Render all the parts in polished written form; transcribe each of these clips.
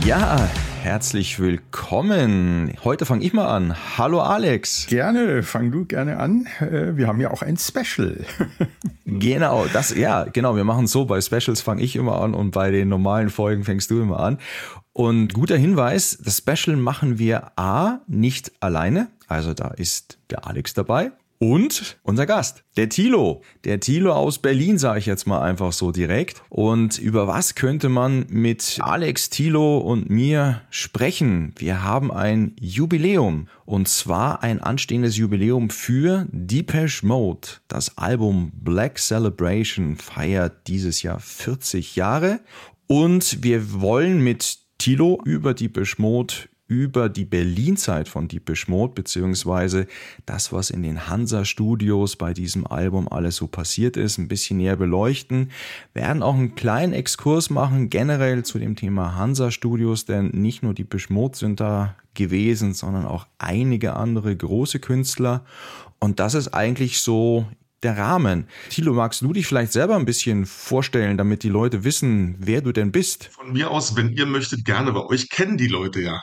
Ja, herzlich willkommen. Heute fange ich mal an. Hallo Alex. Gerne, fang du gerne an. Wir haben ja auch ein Special. Genau, wir machen es so. Bei Specials fange ich immer an und bei den normalen Folgen fängst du immer an. Und guter Hinweis, das Special machen wir nicht alleine. Also da ist der Alex dabei. Und unser Gast, der Thilo. Der Thilo aus Berlin, sage ich jetzt mal einfach so direkt. Und über was könnte man mit Alex, Thilo und mir sprechen? Wir haben ein Jubiläum. Und zwar ein anstehendes Jubiläum für Depeche Mode. Das Album Black Celebration feiert dieses Jahr 40 Jahre. Und wir wollen mit Thilo über Depeche Mode, über die Berlin-Zeit von Depeche Mode, beziehungsweise das, was in den Hansa-Studios bei diesem Album alles so passiert ist, ein bisschen näher beleuchten. Wir werden auch einen kleinen Exkurs machen, generell zu dem Thema Hansa-Studios, denn nicht nur Depeche Mode sind da gewesen, sondern auch einige andere große Künstler. Und das ist eigentlich so der Rahmen. Thilo, magst du dich vielleicht selber ein bisschen vorstellen, damit die Leute wissen, wer du denn bist? Von mir aus, wenn ihr möchtet, gerne, weil euch kennen die Leute ja.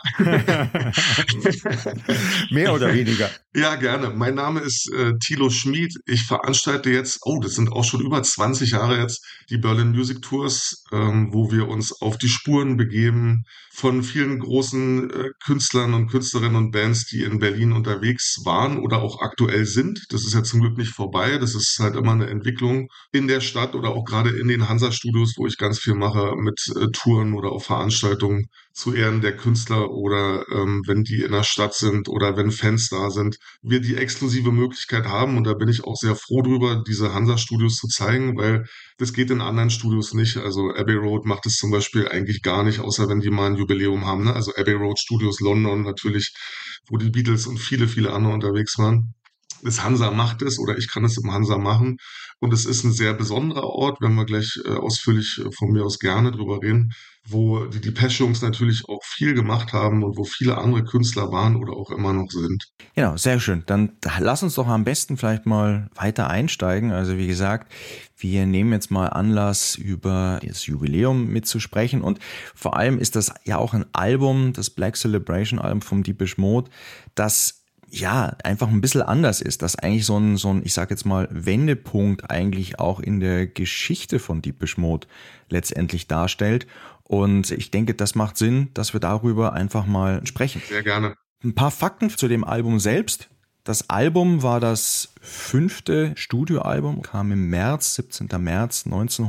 Mehr oder weniger. Ja, gerne. Mein Name ist Thilo Schmid. Ich veranstalte jetzt, das sind auch schon über 20 Jahre jetzt, die Berlin Music Tours, wo wir uns auf die Spuren begeben von vielen großen Künstlern und Künstlerinnen und Bands, die in Berlin unterwegs waren oder auch aktuell sind. Das ist ja zum Glück nicht vorbei. Das ist halt immer eine Entwicklung in der Stadt oder auch gerade in den Hansa-Studios, wo ich ganz viel mache mit Touren oder auch Veranstaltungen zu Ehren der Künstler oder wenn die in der Stadt sind oder wenn Fans da sind, wir die exklusive Möglichkeit haben, und da bin ich auch sehr froh drüber, diese Hansa-Studios zu zeigen, weil das geht in anderen Studios nicht. Also Abbey Road macht es zum Beispiel eigentlich gar nicht, außer wenn die mal ein Jubiläum haben, ne? Also Abbey Road Studios London natürlich, wo die Beatles und viele, viele andere unterwegs waren. Das Hansa macht es, oder ich kann es im Hansa machen, und es ist ein sehr besonderer Ort, wenn wir gleich ausführlich von mir aus gerne drüber reden, wo die Depeche-Jungs natürlich auch viel gemacht haben und wo viele andere Künstler waren oder auch immer noch sind. Genau, sehr schön. Dann lass uns doch am besten vielleicht mal weiter einsteigen. Also wie gesagt, wir nehmen jetzt mal Anlass, über das Jubiläum mitzusprechen, und vor allem ist das ja auch ein Album, das Black Celebration Album vom Depeche Mode, das einfach ein bisschen anders ist, das eigentlich so ein, ich sag jetzt mal, Wendepunkt eigentlich auch in der Geschichte von Depeche Mode letztendlich darstellt. Und ich denke, das macht Sinn, dass wir darüber einfach mal sprechen. Sehr gerne. Ein paar Fakten zu dem Album selbst. Das Album war das 5. Studioalbum, kam im 17. März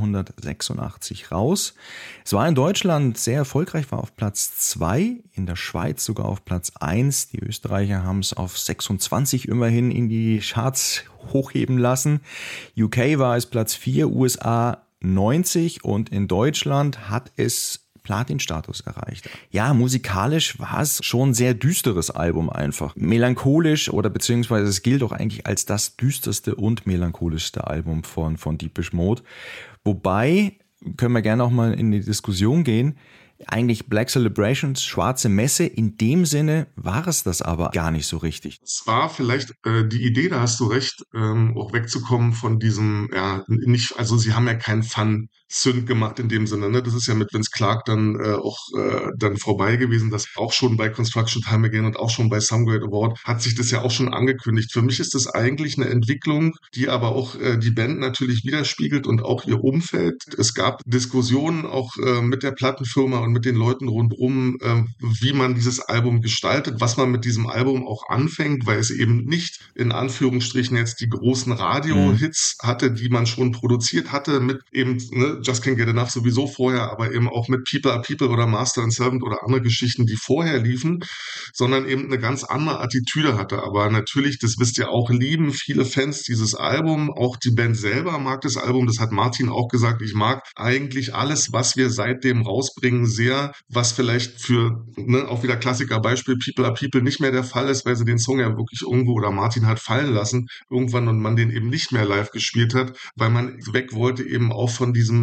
1986 raus. Es war in Deutschland sehr erfolgreich, war auf Platz 2, in der Schweiz sogar auf Platz 1. Die Österreicher haben es auf 26 immerhin in die Charts hochheben lassen. UK war es Platz 4, USA 90, und in Deutschland hat es Platin-Status erreicht. Ja, musikalisch war es schon ein sehr düsteres Album einfach. Melancholisch, oder beziehungsweise es gilt auch eigentlich als das düsterste und melancholischste Album von Depeche Mode. Wobei, können wir gerne auch mal in die Diskussion gehen, eigentlich Black Celebrations, schwarze Messe, in dem Sinne war es das aber gar nicht so richtig. Es war vielleicht die Idee, da hast du recht, auch wegzukommen von diesem, also sie haben ja keinen Fun-Synth gemacht in dem Sinne, ne? Das ist ja mit Vince Clarke dann auch dann vorbei gewesen, das auch schon bei Construction Time Again und auch schon bei Some Great Award hat sich das ja auch schon angekündigt. Für mich ist das eigentlich eine Entwicklung, die aber auch die Band natürlich widerspiegelt und auch ihr Umfeld. Es gab Diskussionen auch mit der Plattenfirma und mit den Leuten rundherum, wie man dieses Album gestaltet, was man mit diesem Album auch anfängt, weil es eben nicht in Anführungsstrichen jetzt die großen Radio-Hits hatte, die man schon produziert hatte, mit eben Just Can't Get Enough sowieso vorher, aber eben auch mit People Are People oder Master and Servant oder andere Geschichten, die vorher liefen, sondern eben eine ganz andere Attitüde hatte. Aber natürlich, das wisst ihr auch, lieben viele Fans dieses Album, auch die Band selber mag das Album, das hat Martin auch gesagt, ich mag eigentlich alles, was wir seitdem rausbringen, sehr, was vielleicht für, auch wieder Klassikerbeispiel, People Are People nicht mehr der Fall ist, weil sie den Song ja wirklich irgendwo, oder Martin hat fallen lassen, irgendwann, und man den eben nicht mehr live gespielt hat, weil man weg wollte eben auch von diesem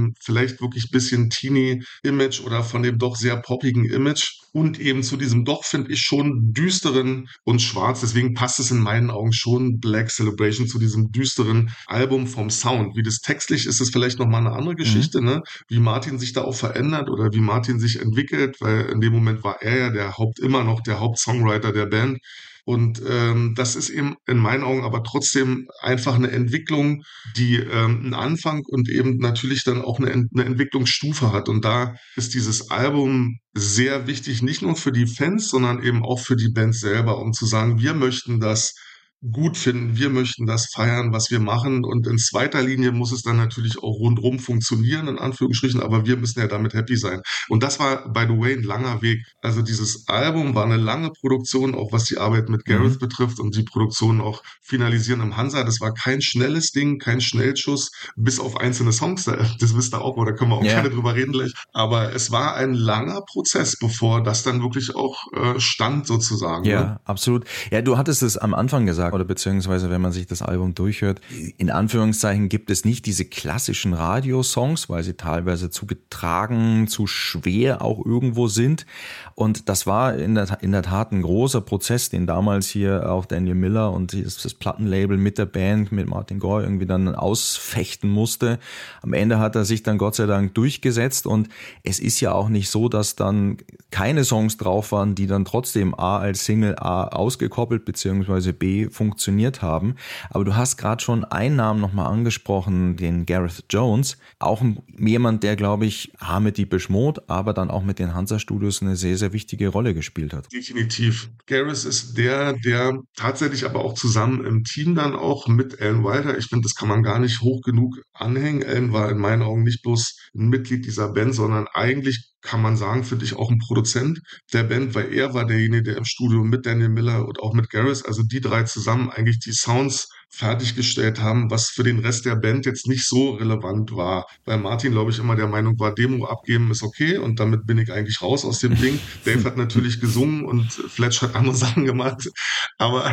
vielleicht wirklich ein bisschen Teenie-Image oder von dem doch sehr poppigen Image und eben zu diesem doch, finde ich, schon düsteren und schwarz. Deswegen passt es in meinen Augen schon Black Celebration zu diesem düsteren Album vom Sound. Wie das textlich ist, ist vielleicht nochmal eine andere Geschichte, ne? Wie Martin sich da auch verändert oder wie Martin sich entwickelt, weil in dem Moment war er ja immer noch der Hauptsongwriter der Band. Und das ist eben in meinen Augen aber trotzdem einfach eine Entwicklung, die einen Anfang und eben natürlich dann auch eine Entwicklungsstufe hat. Und da ist dieses Album sehr wichtig, nicht nur für die Fans, sondern eben auch für die Band selber, um zu sagen, wir möchten das gut finden, wir möchten das feiern, was wir machen. Und in zweiter Linie muss es dann natürlich auch rundrum funktionieren, in Anführungsstrichen, aber wir müssen ja damit happy sein. Und das war, by the way, ein langer Weg. Also dieses Album war eine lange Produktion, auch was die Arbeit mit Gareth betrifft und die Produktion auch finalisieren im Hansa. Das war kein schnelles Ding, kein Schnellschuss, bis auf einzelne Songs. Das wisst ihr auch, oder können wir auch gerne drüber reden gleich. Aber es war ein langer Prozess, bevor das dann wirklich auch stand sozusagen. Ja, ne? absolut. Ja, du hattest es am Anfang gesagt, oder beziehungsweise wenn man sich das Album durchhört, in Anführungszeichen gibt es nicht diese klassischen Radiosongs, weil sie teilweise zu getragen, zu schwer auch irgendwo sind. Und das war in der Tat ein großer Prozess, den damals hier auch Daniel Miller und das Plattenlabel mit der Band, mit Martin Gore irgendwie dann ausfechten musste. Am Ende hat er sich dann Gott sei Dank durchgesetzt und es ist ja auch nicht so, dass dann keine Songs drauf waren, die dann trotzdem A als Single A ausgekoppelt beziehungsweise B funktioniert haben. Aber du hast gerade schon einen Namen nochmal angesprochen, den Gareth Jones. Auch jemand, der, glaube ich, mit Depeche Mode, aber dann auch mit den Hansa-Studios eine sehr, sehr wichtige Rolle gespielt hat. Definitiv. Gareth ist der tatsächlich aber auch zusammen im Team dann auch mit Alan Wilder, ich finde, das kann man gar nicht hoch genug anhängen. Alan war in meinen Augen nicht bloß ein Mitglied dieser Band, sondern eigentlich kann man sagen, finde ich, auch ein Produzent der Band, weil er war derjenige, der im Studio mit Daniel Miller und auch mit Gareth, also die drei zusammen eigentlich die Sounds fertiggestellt haben, was für den Rest der Band jetzt nicht so relevant war. Weil Martin, glaube ich, immer der Meinung war, Demo abgeben ist okay und damit bin ich eigentlich raus aus dem Ding. Dave hat natürlich gesungen und Fletch hat andere Sachen gemacht, aber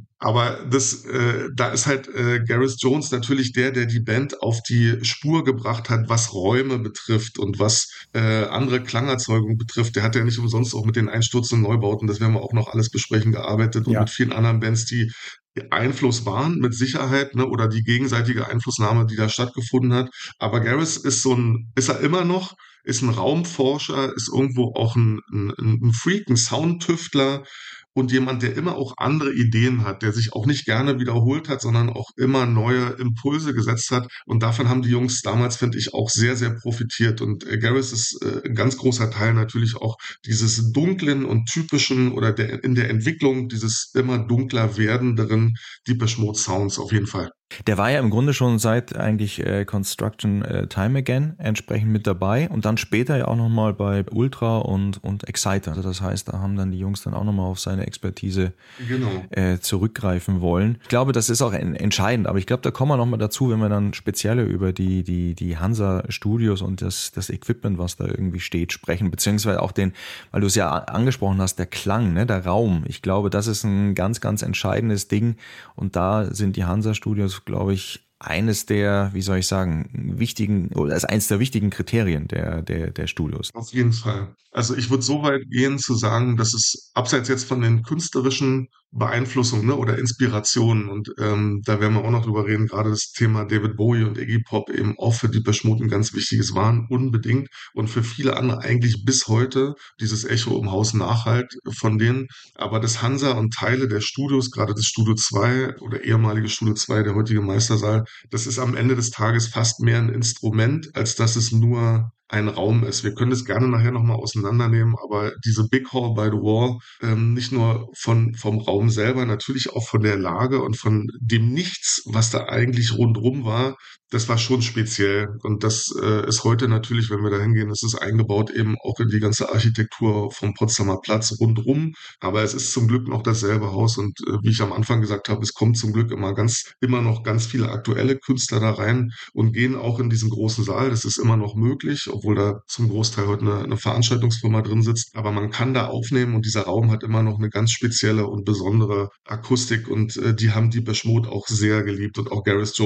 da ist halt Gareth Jones natürlich der die Band auf die Spur gebracht hat, was Räume betrifft und was andere Klangerzeugung betrifft. Der hat ja nicht umsonst auch mit den einstürzenden Neubauten, das werden wir auch noch alles besprechen, gearbeitet und mit vielen anderen Bands, die Einfluss waren, mit Sicherheit, ne, oder die gegenseitige Einflussnahme, die da stattgefunden hat. Aber Gareth ist er immer noch, ist ein Raumforscher, ist irgendwo auch ein Freak, ein Soundtüftler und jemand, der immer auch andere Ideen hat, der sich auch nicht gerne wiederholt hat, sondern auch immer neue Impulse gesetzt hat. Und davon haben die Jungs damals, finde ich, auch sehr, sehr profitiert. Und Gareth ist ein ganz großer Teil natürlich auch dieses dunklen und typischen oder in der Entwicklung dieses immer dunkler werdenderen Depeche Mode Sounds auf jeden Fall. Der war ja im Grunde schon seit eigentlich Construction Time Again entsprechend mit dabei und dann später ja auch nochmal bei Ultra und Exciter. Also das heißt, da haben dann die Jungs dann auch nochmal auf seine Expertise zurückgreifen wollen. Ich glaube, das ist auch entscheidend, aber ich glaube, da kommen wir nochmal dazu, wenn wir dann speziell über die Hansa Studios und das Equipment, was da irgendwie steht, sprechen, beziehungsweise auch weil du es ja angesprochen hast, der Klang, ne, der Raum. Ich glaube, das ist ein ganz, ganz entscheidendes Ding und da sind die Hansa Studios, glaube ich, eines der, wie soll ich sagen, wichtigen, oder ist eines der wichtigen Kriterien der Studios. Auf jeden Fall. Also ich würde so weit gehen zu sagen, dass es abseits jetzt von den künstlerischen Beeinflussungen, ne, oder Inspirationen und da werden wir auch noch drüber reden, gerade das Thema David Bowie und Iggy Pop eben auch für Depeche Mode ein ganz wichtiges waren, unbedingt und für viele andere eigentlich bis heute dieses Echo im Haus nachhalt von denen, aber das Hansa und Teile der Studios, gerade das Studio 2 oder ehemalige Studio 2, der heutige Meistersaal, das ist am Ende des Tages fast mehr ein Instrument, als dass es nur ein Raum ist. Wir können das gerne nachher nochmal auseinandernehmen, aber diese Big Hall by the Wall, nicht nur vom Raum selber, natürlich auch von der Lage und von dem Nichts, was da eigentlich rundrum war, das war schon speziell. Und das ist heute natürlich, wenn wir da hingehen, ist es eingebaut eben auch in die ganze Architektur vom Potsdamer Platz rundrum. Aber es ist zum Glück noch dasselbe Haus und wie ich am Anfang gesagt habe, es kommt zum Glück immer noch ganz viele aktuelle Künstler da rein und gehen auch in diesen großen Saal. Das ist immer noch möglich, obwohl da zum Großteil heute eine Veranstaltungsfirma drin sitzt. Aber man kann da aufnehmen und dieser Raum hat immer noch eine ganz spezielle und besondere Akustik und die haben Depeche Mode auch sehr geliebt und auch Gareth Jones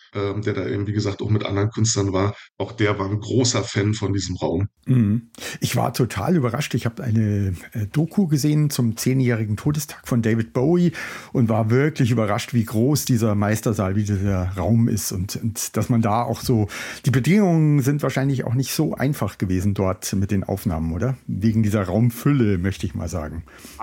der da eben, wie gesagt, auch mit anderen Künstlern war. Auch der war ein großer Fan von diesem Raum. Ich war total überrascht. Ich habe eine Doku gesehen zum 10-jährigen Todestag von David Bowie und war wirklich überrascht, wie groß dieser Meistersaal, wie dieser Raum ist und dass man da auch so, die Bedingungen sind wahrscheinlich auch nicht so einfach gewesen dort mit den Aufnahmen, oder? Wegen dieser Raumfülle, möchte ich mal sagen.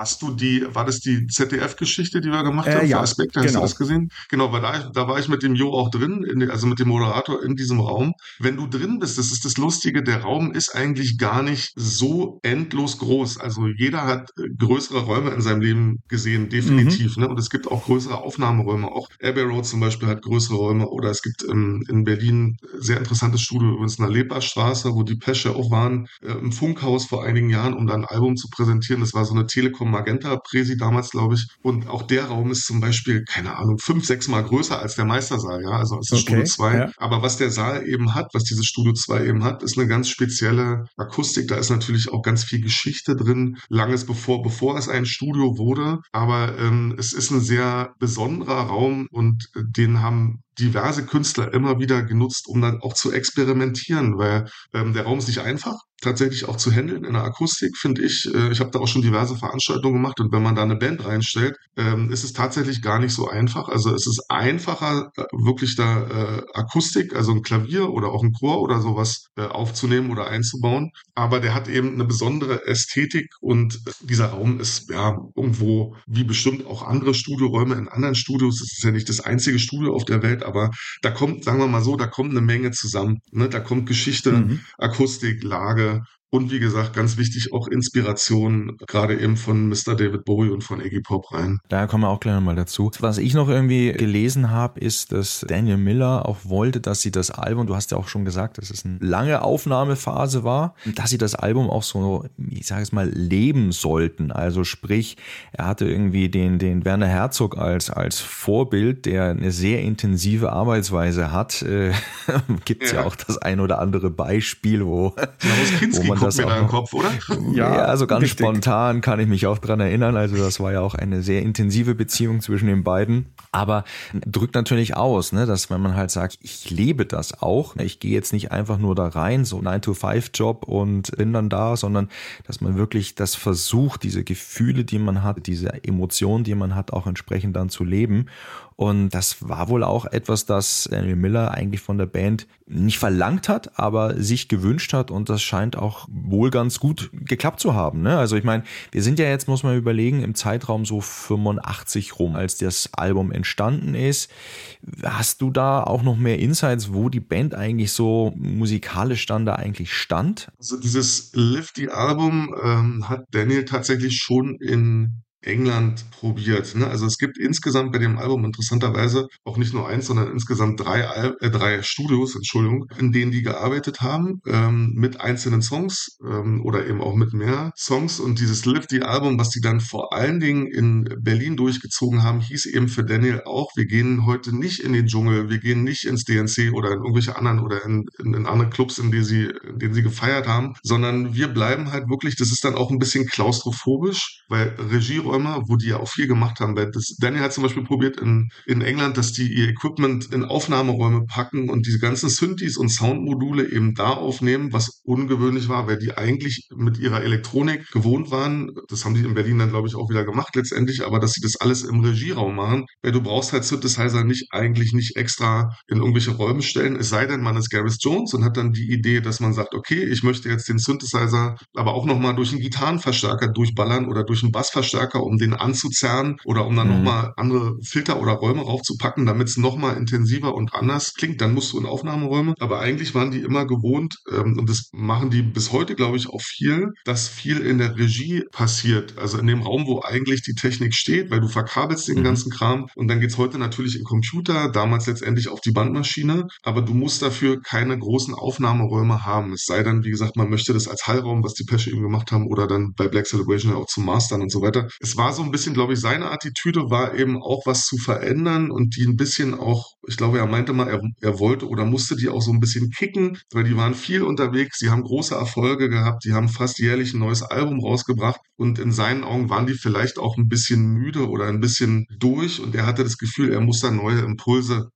War das die ZDF-Geschichte, die wir gemacht haben? Ja, für Aspekte, hast du das gesehen? Genau, weil da war ich mit dem Jo auch drin, also mit dem Moderator in diesem Raum. Wenn du drin bist, das ist das Lustige, der Raum ist eigentlich gar nicht so endlos groß. Also jeder hat größere Räume in seinem Leben gesehen, definitiv. Ne? Und es gibt auch größere Aufnahmeräume. Auch Abbey Road zum Beispiel hat größere Räume. Oder es gibt in Berlin sehr interessantes Studio übrigens in der Leberstraße, wo die Pesche auch waren, im Funkhaus vor einigen Jahren, um da ein Album zu präsentieren. Das war so eine Telekom Magenta Präsi damals, glaube ich. Und auch der Raum ist zum Beispiel, keine Ahnung, 5, 6 Mal größer als der Meistersaal, ja, also als das Studio 2. Ja. Aber was der Saal eben hat, was dieses Studio 2 eben hat, ist eine ganz spezielle Akustik. Da ist natürlich auch ganz viel Geschichte drin, langes bevor es ein Studio wurde. Aber es ist ein sehr besonderer Raum und den haben diverse Künstler immer wieder genutzt, um dann auch zu experimentieren, weil der Raum ist nicht einfach, tatsächlich auch zu handeln in der Akustik, finde ich. Ich habe da auch schon diverse Veranstaltungen gemacht und wenn man da eine Band reinstellt, ist es tatsächlich gar nicht so einfach. Also es ist einfacher, wirklich da Akustik, also ein Klavier oder auch ein Chor oder sowas aufzunehmen oder einzubauen. Aber der hat eben eine besondere Ästhetik und dieser Raum ist ja irgendwo, wie bestimmt auch andere Studioräume in anderen Studios, es ist ja nicht das einzige Studio auf der Welt, aber da kommt, sagen wir mal so, da kommt eine Menge zusammen. Ne? Da kommt Geschichte, Akustik, Lage und wie gesagt, ganz wichtig auch Inspiration, gerade eben von Mr. David Bowie und von Iggy Pop rein. Da kommen wir auch gleich nochmal dazu. Was ich noch irgendwie gelesen habe, ist, dass Daniel Miller auch wollte, dass sie das Album, du hast ja auch schon gesagt, dass es eine lange Aufnahmephase war, dass sie das Album auch so, ich sage es mal, leben sollten. Also sprich, er hatte irgendwie den Werner Herzog als Vorbild, der eine sehr intensive Arbeitsweise hat. Gibt es ja auch das ein oder andere Beispiel, wo man das mir da im Kopf, oder? Ja, also ganz richtig. Spontan kann ich mich auch dran erinnern. Also das war ja auch eine sehr intensive Beziehung zwischen den beiden. Aber drückt natürlich aus, ne, dass wenn man halt sagt, ich lebe das auch. Ich gehe jetzt nicht einfach nur da rein, so 9-to-5-Job und bin dann da, sondern dass man wirklich das versucht, diese Gefühle, die man hat, diese Emotionen, die man hat, auch entsprechend dann zu leben. Und das war wohl auch etwas, das Daniel Miller eigentlich von der Band nicht verlangt hat, aber sich gewünscht hat und das scheint auch wohl ganz gut geklappt zu haben. Ne? Also ich meine, wir sind ja jetzt, muss man überlegen, im Zeitraum so 85 rum, als das Album entstanden ist. Hast du da auch noch mehr Insights, wo die Band eigentlich so musikalisch dann da eigentlich stand? Also dieses Lifty-Album hat Daniel tatsächlich schon in England probiert. Ne? Also es gibt insgesamt bei dem Album interessanterweise auch nicht nur eins, sondern insgesamt drei Studios, Entschuldigung, in denen die gearbeitet haben, mit einzelnen Songs oder eben auch mit mehr Songs. Und dieses Lifty-Album, was die dann vor allen Dingen in Berlin durchgezogen haben, hieß eben für Daniel auch, wir gehen heute nicht in den Dschungel, wir gehen nicht ins DNC oder in irgendwelche anderen oder in andere Clubs, in denen sie gefeiert haben, sondern wir bleiben halt wirklich, das ist dann auch ein bisschen klaustrophobisch, weil Regieräume, wo die ja auch viel gemacht haben. Weil Daniel hat zum Beispiel probiert in England, dass die ihr Equipment in Aufnahmeräume packen und diese ganzen Synthes und Soundmodule eben da aufnehmen, was ungewöhnlich war, weil die eigentlich mit ihrer Elektronik gewohnt waren. Das haben die in Berlin dann, glaube ich, auch wieder gemacht letztendlich, aber dass sie das alles im Regieraum machen, weil du brauchst halt Synthesizer eigentlich nicht extra in irgendwelche Räume stellen, es sei denn, man ist Gareth Jones und hat dann die Idee, dass man sagt, okay, ich möchte jetzt den Synthesizer aber auch nochmal durch einen Gitarrenverstärker durchballern oder durch einen Bassverstärker, um den anzuzerren oder um dann nochmal andere Filter oder Räume raufzupacken, damit es nochmal intensiver und anders klingt. Dann musst du in Aufnahmeräume. Aber eigentlich waren die immer gewohnt, und das machen die bis heute, glaube ich, auch viel, dass viel in der Regie passiert. Also in dem Raum, wo eigentlich die Technik steht, weil du verkabelst den ganzen Kram und dann geht's heute natürlich in Computer, damals letztendlich auf die Bandmaschine, aber du musst dafür keine großen Aufnahmeräume haben. Es sei denn, wie gesagt, man möchte das als Hallraum, was die Pesche eben gemacht haben oder dann bei Black Celebration ja auch zum Mastern und so weiter. Es war so ein bisschen, glaube ich, seine Attitüde war eben auch was zu verändern und die ein bisschen auch, ich glaube, er meinte mal, er wollte oder musste die auch so ein bisschen kicken, weil die waren viel unterwegs, die haben große Erfolge gehabt, die haben fast jährlich ein neues Album rausgebracht und in seinen Augen waren die vielleicht auch ein bisschen müde oder ein bisschen durch und er hatte das Gefühl, er muss da neue Impulse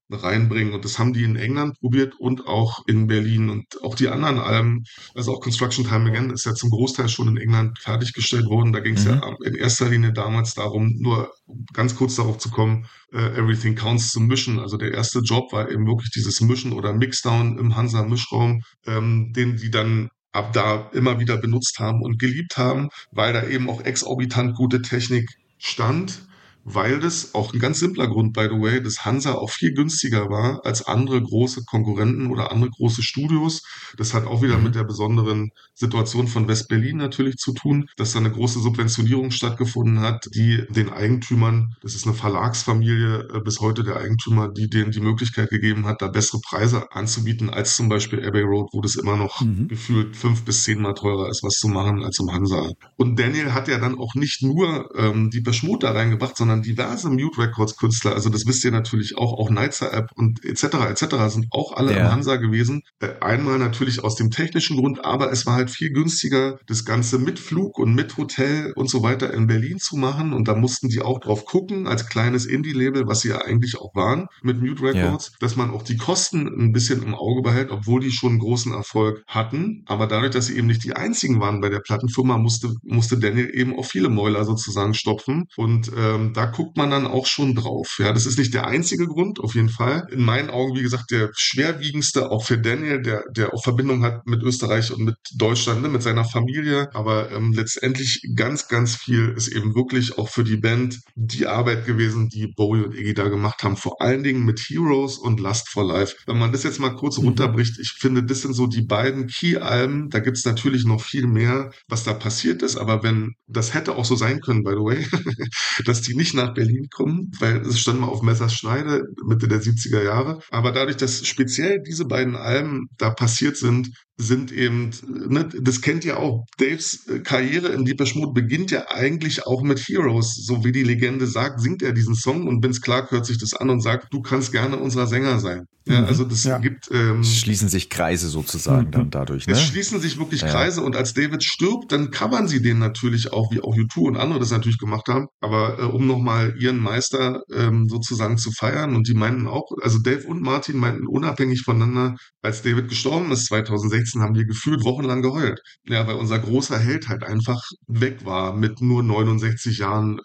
reinbringen. Und das haben die in England probiert und auch in Berlin. Und auch die anderen Alben, also auch Construction Time Again ist ja zum Großteil schon in England fertiggestellt worden. Da ging es ja in erster Linie damals darum, nur ganz kurz darauf zu kommen, Everything Counts zu mischen. Also der erste Job war eben wirklich dieses Mischen oder Mixdown im Hansa-Mischraum, den die dann ab da immer wieder benutzt haben und geliebt haben, weil da eben auch exorbitant gute Technik stand, weil das auch ein ganz simpler Grund, by the way, dass Hansa auch viel günstiger war als andere große Konkurrenten oder andere große Studios. Das hat auch wieder mit der besonderen Situation von West-Berlin natürlich zu tun, dass da eine große Subventionierung stattgefunden hat, die den Eigentümern, das ist eine Verlagsfamilie, bis heute der Eigentümer, die denen die Möglichkeit gegeben hat, da bessere Preise anzubieten als zum Beispiel Abbey Road, wo das immer noch gefühlt 5 bis 10 Mal teurer ist, was zu machen als im Hansa. Und Daniel hat ja dann auch nicht nur die Mode da reingebracht, sondern diverse Mute Records Künstler, also das wisst ihr natürlich auch Nightser App und etc. sind auch alle im Hansa gewesen. Einmal natürlich aus dem technischen Grund, aber es war halt viel günstiger, das Ganze mit Flug und mit Hotel und so weiter in Berlin zu machen, und da mussten die auch drauf gucken, als kleines Indie-Label, was sie ja eigentlich auch waren, mit Mute Records, dass man auch die Kosten ein bisschen im Auge behält, obwohl die schon einen großen Erfolg hatten, aber dadurch, dass sie eben nicht die einzigen waren bei der Plattenfirma, musste Daniel eben auch viele Mäuler sozusagen stopfen. Und da guckt man dann auch schon drauf. Ja, das ist nicht der einzige Grund, auf jeden Fall. In meinen Augen, wie gesagt, der schwerwiegendste, auch für Daniel, der auch Verbindung hat mit Österreich und mit Deutschland, ne, mit seiner Familie. Aber letztendlich ganz, ganz viel ist eben wirklich auch für die Band die Arbeit gewesen, die Bowie und Iggy da gemacht haben. Vor allen Dingen mit Heroes und Lust for Life. Wenn man das jetzt mal kurz runterbricht, ich finde, das sind so die beiden Key-Alben. Da gibt's natürlich noch viel mehr, was da passiert ist. Aber wenn, das hätte auch so sein können, by the way, dass die nicht nach Berlin kommen, weil es stand mal auf Messerschneide Mitte der 70er Jahre. Aber dadurch, dass speziell diese beiden Alben da passiert sind eben, ne, das kennt ihr auch, Daves Karriere in Depeche Mode beginnt ja eigentlich auch mit Heroes. So wie die Legende sagt, singt er diesen Song und Vince Clarke hört sich das an und sagt, du kannst gerne unser Sänger sein. Ja, also das gibt... es schließen sich Kreise sozusagen dann dadurch. Ne? Es schließen sich wirklich Kreise, und als David stirbt, dann covern sie den natürlich auch, wie auch U2 und andere das natürlich gemacht haben, aber um nochmal ihren Meister sozusagen zu feiern, und die meinten auch, also Dave und Martin meinten unabhängig voneinander, als David gestorben ist, 2016, haben wir gefühlt wochenlang geheult. Ja, weil unser großer Held halt einfach weg war mit nur 69 Jahren,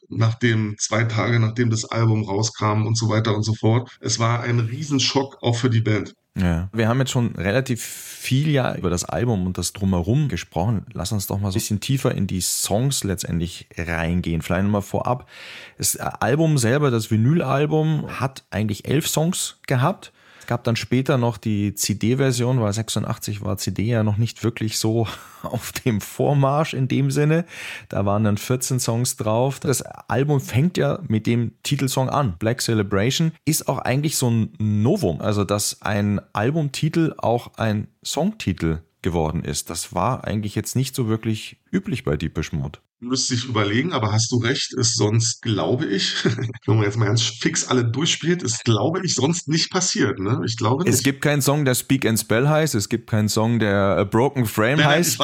2 Tage nachdem das Album rauskam und so weiter und so fort. Es war ein Riesenschock auch für die Band. Ja, wir haben jetzt schon relativ viel ja über das Album und das Drumherum gesprochen. Lass uns doch mal so ein bisschen tiefer in die Songs letztendlich reingehen. Vielleicht nochmal vorab. Das Album selber, das Vinylalbum, hat eigentlich 11 Songs gehabt. Es gab dann später noch die CD-Version, weil 86 war CD ja noch nicht wirklich so auf dem Vormarsch in dem Sinne. Da waren dann 14 Songs drauf. Das Album fängt ja mit dem Titelsong an. Black Celebration ist auch eigentlich so ein Novum. Also, dass ein Albumtitel auch ein Songtitel geworden ist. Das war eigentlich jetzt nicht so wirklich üblich bei Depeche Mode. Müsste ich überlegen, aber hast du recht, ist sonst, glaube ich, wenn man jetzt mal ganz fix alle durchspielt, ist, glaube ich, sonst nicht passiert, ne? Ich glaube nicht. Es gibt keinen Song, der Speak and Spell heißt, es gibt keinen Song, der A Broken Frame heißt.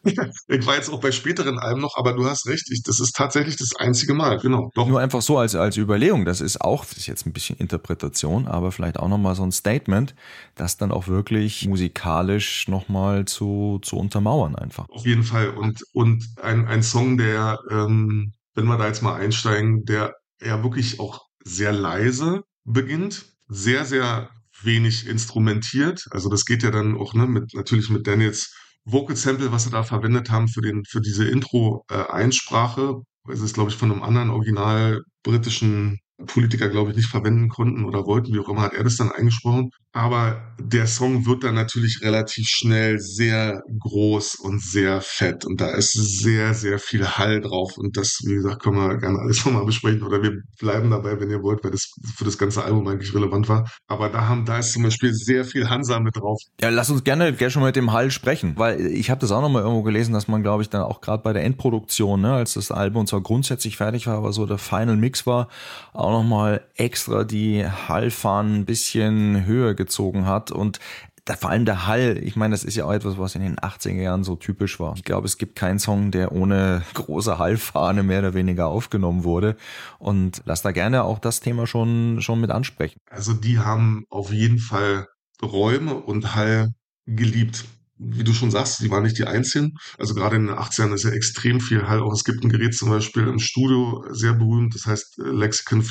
Ich war jetzt auch bei späteren Alben noch, aber du hast recht, das ist tatsächlich das einzige Mal, genau. Doch. Nur einfach so als Überlegung, das ist jetzt ein bisschen Interpretation, aber vielleicht auch nochmal so ein Statement, das dann auch wirklich musikalisch nochmal zu untermauern einfach. Auf jeden Fall, und ein Song, der, wenn wir da jetzt mal einsteigen, der ja wirklich auch sehr leise beginnt, sehr, sehr wenig instrumentiert. Also das geht ja dann auch natürlich mit Daniels Vocal Sample, was sie da verwendet haben für diese Intro-Einsprache. Es ist, glaube ich, von einem anderen original britischen Politiker, glaube ich, nicht verwenden konnten oder wollten, wie auch immer, hat er das dann eingesprochen. Aber der Song wird dann natürlich relativ schnell sehr groß und sehr fett, und da ist sehr, sehr viel Hall drauf, und das, wie gesagt, können wir gerne alles nochmal besprechen, oder wir bleiben dabei, wenn ihr wollt, weil das für das ganze Album eigentlich relevant war. Aber da ist zum Beispiel sehr viel Hansa mit drauf. Ja, lass uns gerne schon mit dem Hall sprechen, weil ich habe das auch nochmal irgendwo gelesen, dass man, glaube ich, dann auch gerade bei der Endproduktion, ne, als das Album zwar grundsätzlich fertig war, aber so der Final Mix war, auch nochmal extra die Hallfahnen ein bisschen höher gezogen hat, und vor allem der Hall, ich meine, das ist ja auch etwas, was in den 80er Jahren so typisch war. Ich glaube, es gibt keinen Song, der ohne große Hallfahne mehr oder weniger aufgenommen wurde. Und lass da gerne auch das Thema schon mit ansprechen. Also die haben auf jeden Fall Räume und Hall geliebt. Wie du schon sagst, die waren nicht die Einzigen. Also gerade in den 80ern ist ja extrem viel Hall. Auch es gibt ein Gerät zum Beispiel im Studio, sehr berühmt, das heißt Lexicon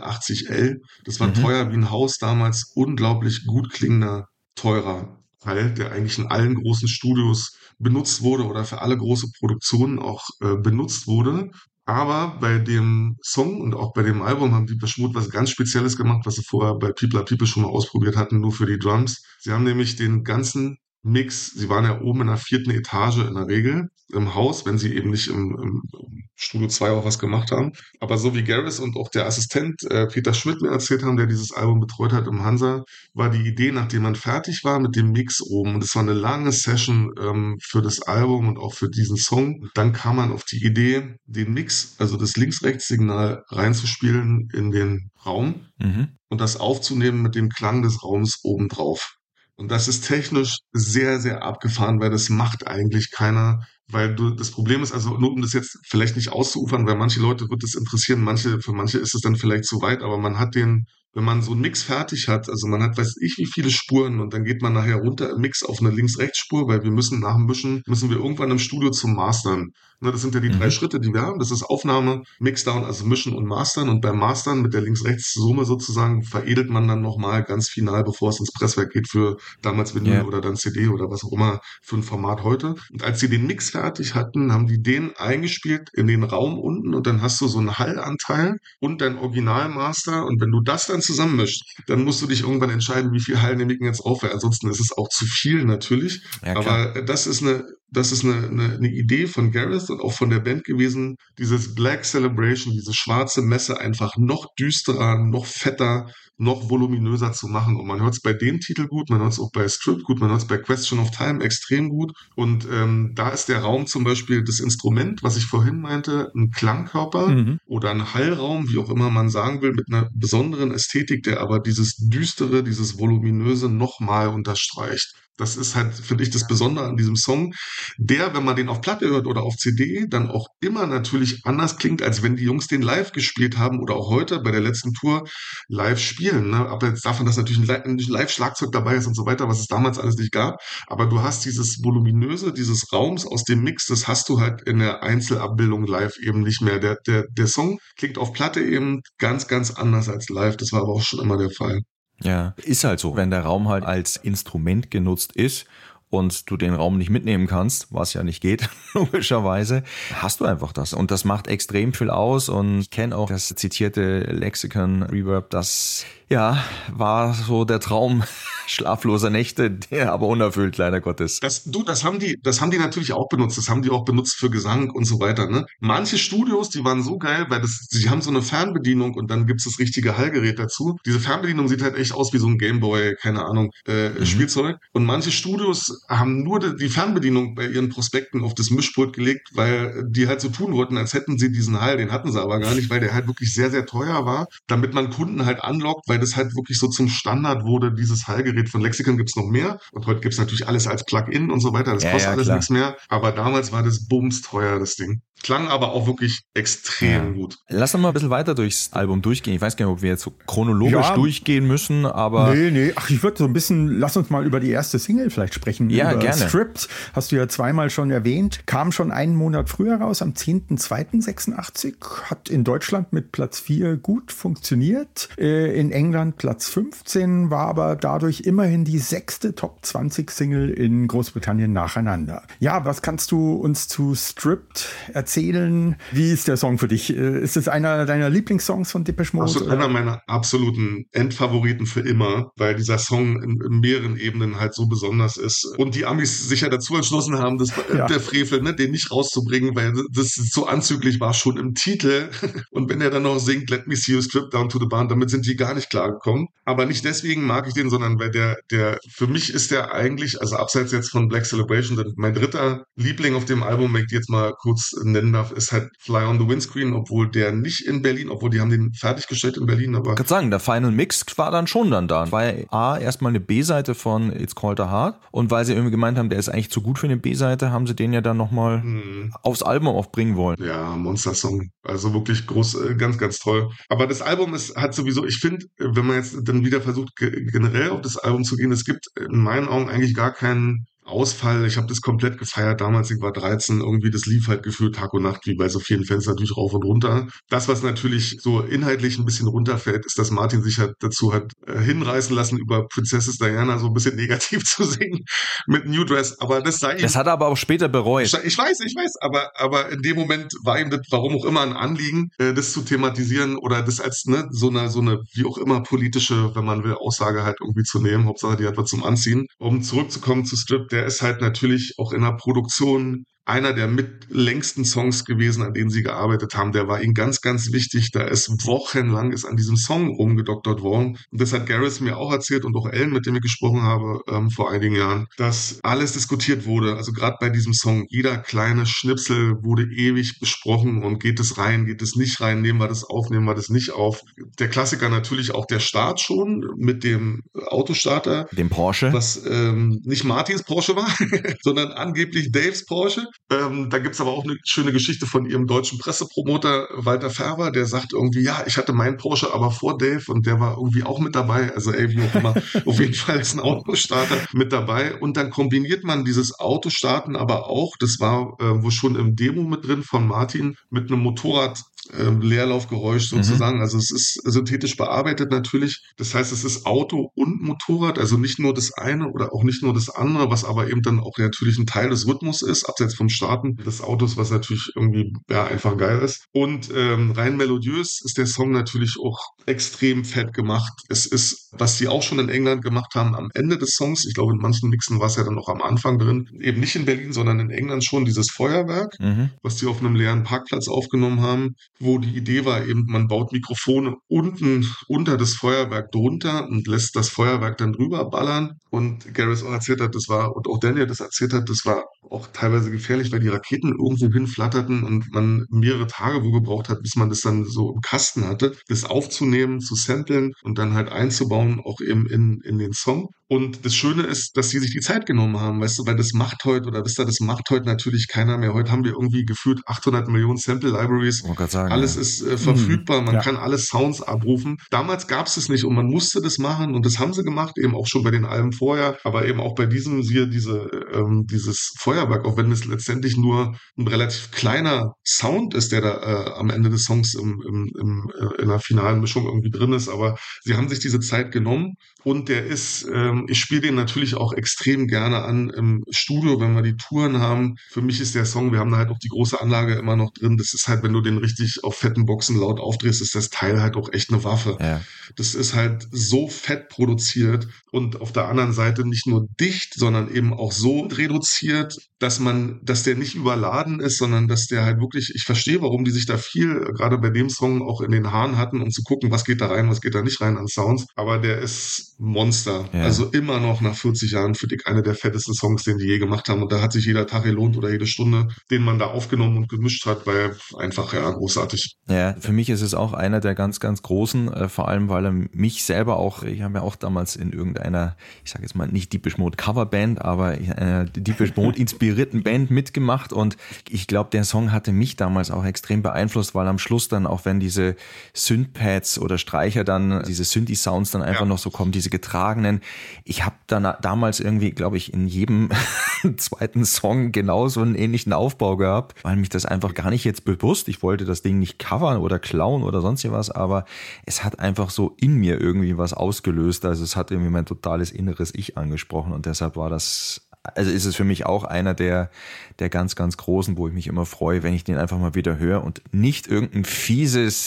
480L. Das war teuer wie ein Haus damals, unglaublich gut klingender, teurer Hall, der eigentlich in allen großen Studios benutzt wurde oder für alle große Produktionen auch benutzt wurde. Aber bei dem Song und auch bei dem Album haben die Depeche Mode was ganz Spezielles gemacht, was sie vorher bei People Are People schon mal ausprobiert hatten, nur für die Drums. Sie haben nämlich den ganzen Mix, sie waren ja oben in der 4. Etage in der Regel im Haus, wenn sie eben nicht im Studio 2 auch was gemacht haben. Aber so wie Gareth und auch der Assistent Peter Schmidt mir erzählt haben, der dieses Album betreut hat im Hansa, war die Idee, nachdem man fertig war mit dem Mix oben, und es war eine lange Session für das Album und auch für diesen Song, und dann kam man auf die Idee, den Mix, also das Links-Rechts-Signal reinzuspielen in den Raum und das aufzunehmen mit dem Klang des Raums obendrauf. Und das ist technisch sehr, sehr abgefahren, weil das macht eigentlich keiner. Weil das Problem ist, also nur um das jetzt vielleicht nicht auszuufern, weil manche Leute wird das interessieren, für manche ist es dann vielleicht zu weit, aber man hat wenn man so einen Mix fertig hat, also man hat, weiß ich, wie viele Spuren, und dann geht man nachher runter im Mix auf eine Links-Rechts-Spur, weil wir müssen nach dem Mischen, müssen wir irgendwann im Studio zum Mastern. Ne, das sind ja die 3 Schritte, die wir haben. Das ist Aufnahme, Mixdown, also Mischen und Mastern. Und beim Mastern mit der Links-Rechts-Summe sozusagen veredelt man dann nochmal ganz final, bevor es ins Presswerk geht für damals Vinyl oder dann CD oder was auch immer für ein Format heute. Und als sie den Mix fertig hatten, haben die den eingespielt in den Raum unten, und dann hast du so einen Hallanteil und dein Originalmaster, und wenn du das dann zusammenmischt, dann musst du dich irgendwann entscheiden, wie viel Hall nehme ich jetzt auf, weil ansonsten ist es auch zu viel natürlich. Ja, aber das ist eine Idee von Gareth und auch von der Band gewesen, dieses Black Celebration, diese schwarze Messe einfach noch düsterer, noch fetter, noch voluminöser zu machen. Und man hört es bei dem Titel gut, man hört es auch bei Stripped gut, man hört es bei Question of Time extrem gut. Und da ist der Raum zum Beispiel das Instrument, was ich vorhin meinte, ein Klangkörper oder ein Hallraum, wie auch immer man sagen will, mit einer besonderen Ästhetik, der aber dieses Düstere, dieses Voluminöse nochmal unterstreicht. Das ist halt, finde ich, das Besondere an diesem Song, der, wenn man den auf Platte hört oder auf CD, dann auch immer natürlich anders klingt, als wenn die Jungs den live gespielt haben oder auch heute bei der letzten Tour live spielen. Ne? Aber jetzt davon, dass natürlich ein Live-Schlagzeug dabei ist und so weiter, was es damals alles nicht gab. Aber du hast dieses Voluminöse, dieses Raums aus dem Mix, das hast du halt in der Einzelabbildung live eben nicht mehr. Der Song klingt auf Platte eben ganz, ganz anders als live. Das war aber auch schon immer der Fall. Ja, ist halt so. Wenn der Raum halt als Instrument genutzt ist und du den Raum nicht mitnehmen kannst, was ja nicht geht, logischerweise, hast du einfach das. Und das macht extrem viel aus. Und ich kenne auch das zitierte Lexicon Reverb, das war so der Traum schlafloser Nächte, der aber unerfüllt, leider Gottes. Das haben die natürlich auch benutzt. Das haben die auch benutzt für Gesang und so weiter. Ne? Manche Studios, die waren so geil, weil sie haben so eine Fernbedienung und dann gibt's das richtige Hallgerät dazu. Diese Fernbedienung sieht halt echt aus wie so ein Gameboy, keine Ahnung, Spielzeug. Und manche Studios haben nur die Fernbedienung bei ihren Prospekten auf das Mischpult gelegt, weil die halt so tun wollten, als hätten sie diesen Hall. Den hatten sie aber gar nicht, weil der halt wirklich sehr, sehr teuer war, damit man Kunden halt anlockt, weil das halt wirklich so zum Standard wurde, dieses Hallgerät. Von Lexicon gibt's noch mehr und heute gibt's natürlich alles als Plug-in und so weiter. Das kostet alles nichts mehr, aber damals war das bumsteuer, das Ding. Klang aber auch wirklich extrem gut. Lass uns mal ein bisschen weiter durchs Album durchgehen. Ich weiß gar nicht, ob wir jetzt so chronologisch durchgehen müssen, aber... Nee. Ach, ich würde so ein bisschen, lass uns mal über die erste Single vielleicht sprechen. Ja, über gerne. Stripped, hast du ja zweimal schon erwähnt. Kam schon einen Monat früher raus, am 10.02.86. Hat in Deutschland mit Platz 4 gut funktioniert. In England Platz 15, war aber dadurch immerhin die 6. Top 20 Single in Großbritannien nacheinander. Ja, was kannst du uns zu Stripped erzählen? Wie ist der Song für dich? Ist es einer deiner Lieblingssongs von Depeche Mode? Absolut, einer meiner absoluten Endfavoriten für immer, weil dieser Song in mehreren Ebenen halt so besonders ist. Und die Amis sich ja dazu entschlossen haben, der Frevel, ne, den nicht rauszubringen, weil das so anzüglich war schon im Titel. Und wenn er dann noch singt, Let me see you strip down to the barn, damit sind die gar nicht klargekommen. Aber nicht deswegen mag ich den, sondern weil der, für mich ist der eigentlich, also abseits jetzt von Black Celebration, mein dritter Liebling auf dem Album, wenn ich die jetzt mal kurz nennen darf, ist halt Fly on the Windscreen, obwohl der nicht in Berlin, obwohl die haben den fertiggestellt in Berlin, aber... Ich kann sagen, der Final Mix war dann schon da. War ja A, erstmal eine B-Seite von It's Called a Heart und weil sie irgendwie gemeint haben, der ist eigentlich zu gut für eine B-Seite, haben sie den ja dann nochmal aufs Album aufbringen wollen. Ja, Monster-Song. Also wirklich groß, ganz, ganz toll. Aber das Album hat sowieso, ich finde, wenn man jetzt dann wieder versucht, generell auf das Album zu gehen, es gibt in meinen Augen eigentlich gar keinen Ausfall. Ich habe das komplett gefeiert damals, ich war 13, irgendwie das lief halt gefühlt Tag und Nacht, wie bei so vielen Fans natürlich rauf und runter. Das, was natürlich so inhaltlich ein bisschen runterfällt, ist, dass Martin sich halt dazu hat hinreißen lassen, über Princess Diana so ein bisschen negativ zu singen mit New Dress, aber das sei ihm... Das hat er aber auch später bereut. Ich weiß, aber in dem Moment war ihm das, warum auch immer, ein Anliegen, das zu thematisieren oder das als so eine, wie auch immer politische, wenn man will, Aussage halt irgendwie zu nehmen. Hauptsache, die hat was zum Anziehen. Um zurückzukommen zu Strip, der ist halt natürlich auch in der Produktion einer der längsten Songs gewesen, an denen sie gearbeitet haben. Der war ihnen ganz, ganz wichtig. Da ist wochenlang an diesem Song rumgedoktert worden. Und das hat Gareth mir auch erzählt und auch Ellen, mit dem ich gesprochen habe vor einigen Jahren, dass alles diskutiert wurde. Also gerade bei diesem Song, jeder kleine Schnipsel wurde ewig besprochen und geht es rein, geht es nicht rein, nehmen wir das auf, nehmen wir das nicht auf. Der Klassiker natürlich auch der Start schon mit dem Autostarter. Dem Porsche. Was nicht Martins Porsche war, sondern angeblich Daves Porsche. Da gibt's aber auch eine schöne Geschichte von ihrem deutschen Pressepromoter Walter Färber, der sagt irgendwie, ja, ich hatte meinen Porsche aber vor Dave und der war irgendwie auch mit dabei, also wie auch immer, auf jeden Fall ist ein Autostarter mit dabei und dann kombiniert man dieses Autostarten aber auch, das war wohl schon im Demo mit drin von Martin, mit einem Motorrad Leerlaufgeräusch sozusagen. Also es ist synthetisch bearbeitet natürlich. Das heißt, es ist Auto und Motorrad, also nicht nur das eine oder auch nicht nur das andere, was aber eben dann auch natürlich ein Teil des Rhythmus ist, abseits vom Starten des Autos, was natürlich irgendwie einfach geil ist. Und rein melodiös ist der Song natürlich auch extrem fett gemacht. Es ist, was die auch schon in England gemacht haben, am Ende des Songs, ich glaube in manchen Mixen war es ja dann noch am Anfang drin, eben nicht in Berlin, sondern in England schon dieses Feuerwerk, was die auf einem leeren Parkplatz aufgenommen haben, wo die Idee war eben, man baut Mikrofone unten unter das Feuerwerk drunter und lässt das Feuerwerk dann drüber ballern. Und Gareth auch erzählt hat, und auch Daniel das erzählt hat, das war auch teilweise gefährlich, weil die Raketen irgendwo hinflatterten und man mehrere Tage wo gebraucht hat, bis man das dann so im Kasten hatte, das aufzunehmen, zu samplen und dann halt einzubauen, auch eben in den Song. Und das Schöne ist, dass sie sich die Zeit genommen haben, weißt du, weil das macht heute, oder wisst ihr, das macht heute natürlich keiner mehr. Heute haben wir irgendwie gefühlt 800 Millionen Sample-Libraries. Alles ist verfügbar, man kann alle Sounds abrufen. Damals gab es nicht und man musste das machen und das haben sie gemacht, eben auch schon bei den Alben vorher, aber eben auch bei diesem, dieses Feuerwerk, auch wenn es letztendlich nur ein relativ kleiner Sound ist, der da am Ende des Songs in der finalen Mischung irgendwie drin ist, aber sie haben sich diese Zeit genommen und der ist, ich spiele den natürlich auch extrem gerne an im Studio, wenn wir die Touren haben. Für mich ist der Song, wir haben da halt auch die große Anlage immer noch drin, das ist halt, wenn du den richtig auf fetten Boxen laut aufdrehst, ist das Teil halt auch echt eine Waffe. Ja. Das ist halt so fett produziert und auf der anderen Seite nicht nur dicht, sondern eben auch so reduziert, dass der nicht überladen ist, sondern dass der halt wirklich, ich verstehe, warum die sich da viel, gerade bei dem Song, auch in den Haaren hatten, um zu gucken, was geht da rein, was geht da nicht rein an Sounds, aber der ist Monster. Ja. Also immer noch nach 40 Jahren für dich einer der fettesten Songs, den die je gemacht haben und da hat sich jeder Tag gelohnt oder jede Stunde, den man da aufgenommen und gemischt hat, weil einfach, großartig. Ja, für mich ist es auch einer der ganz, ganz großen, vor allem, weil er mich selber auch, ich habe ja auch damals in irgendeiner, ich sage jetzt mal nicht Depeche Mode Coverband, aber einer Depeche Mode inspirierten Band mitgemacht und ich glaube, der Song hatte mich damals auch extrem beeinflusst, weil am Schluss dann, auch wenn diese Synthpads oder Streicher dann, diese Synthi-Sounds dann einfach noch so kommen, diese getragenen, ich habe dann damals irgendwie, glaube ich, in jedem zweiten Song genauso einen ähnlichen Aufbau gehabt, weil mich das einfach gar nicht jetzt bewusst, ich wollte das Ding nicht covern oder klauen oder sonst was, aber es hat einfach so in mir irgendwie was ausgelöst, also es hat irgendwie mein totales inneres Ich angesprochen und deshalb war das also ist es für mich auch einer der ganz, ganz großen, wo ich mich immer freue, wenn ich den einfach mal wieder höre und nicht irgendein fieses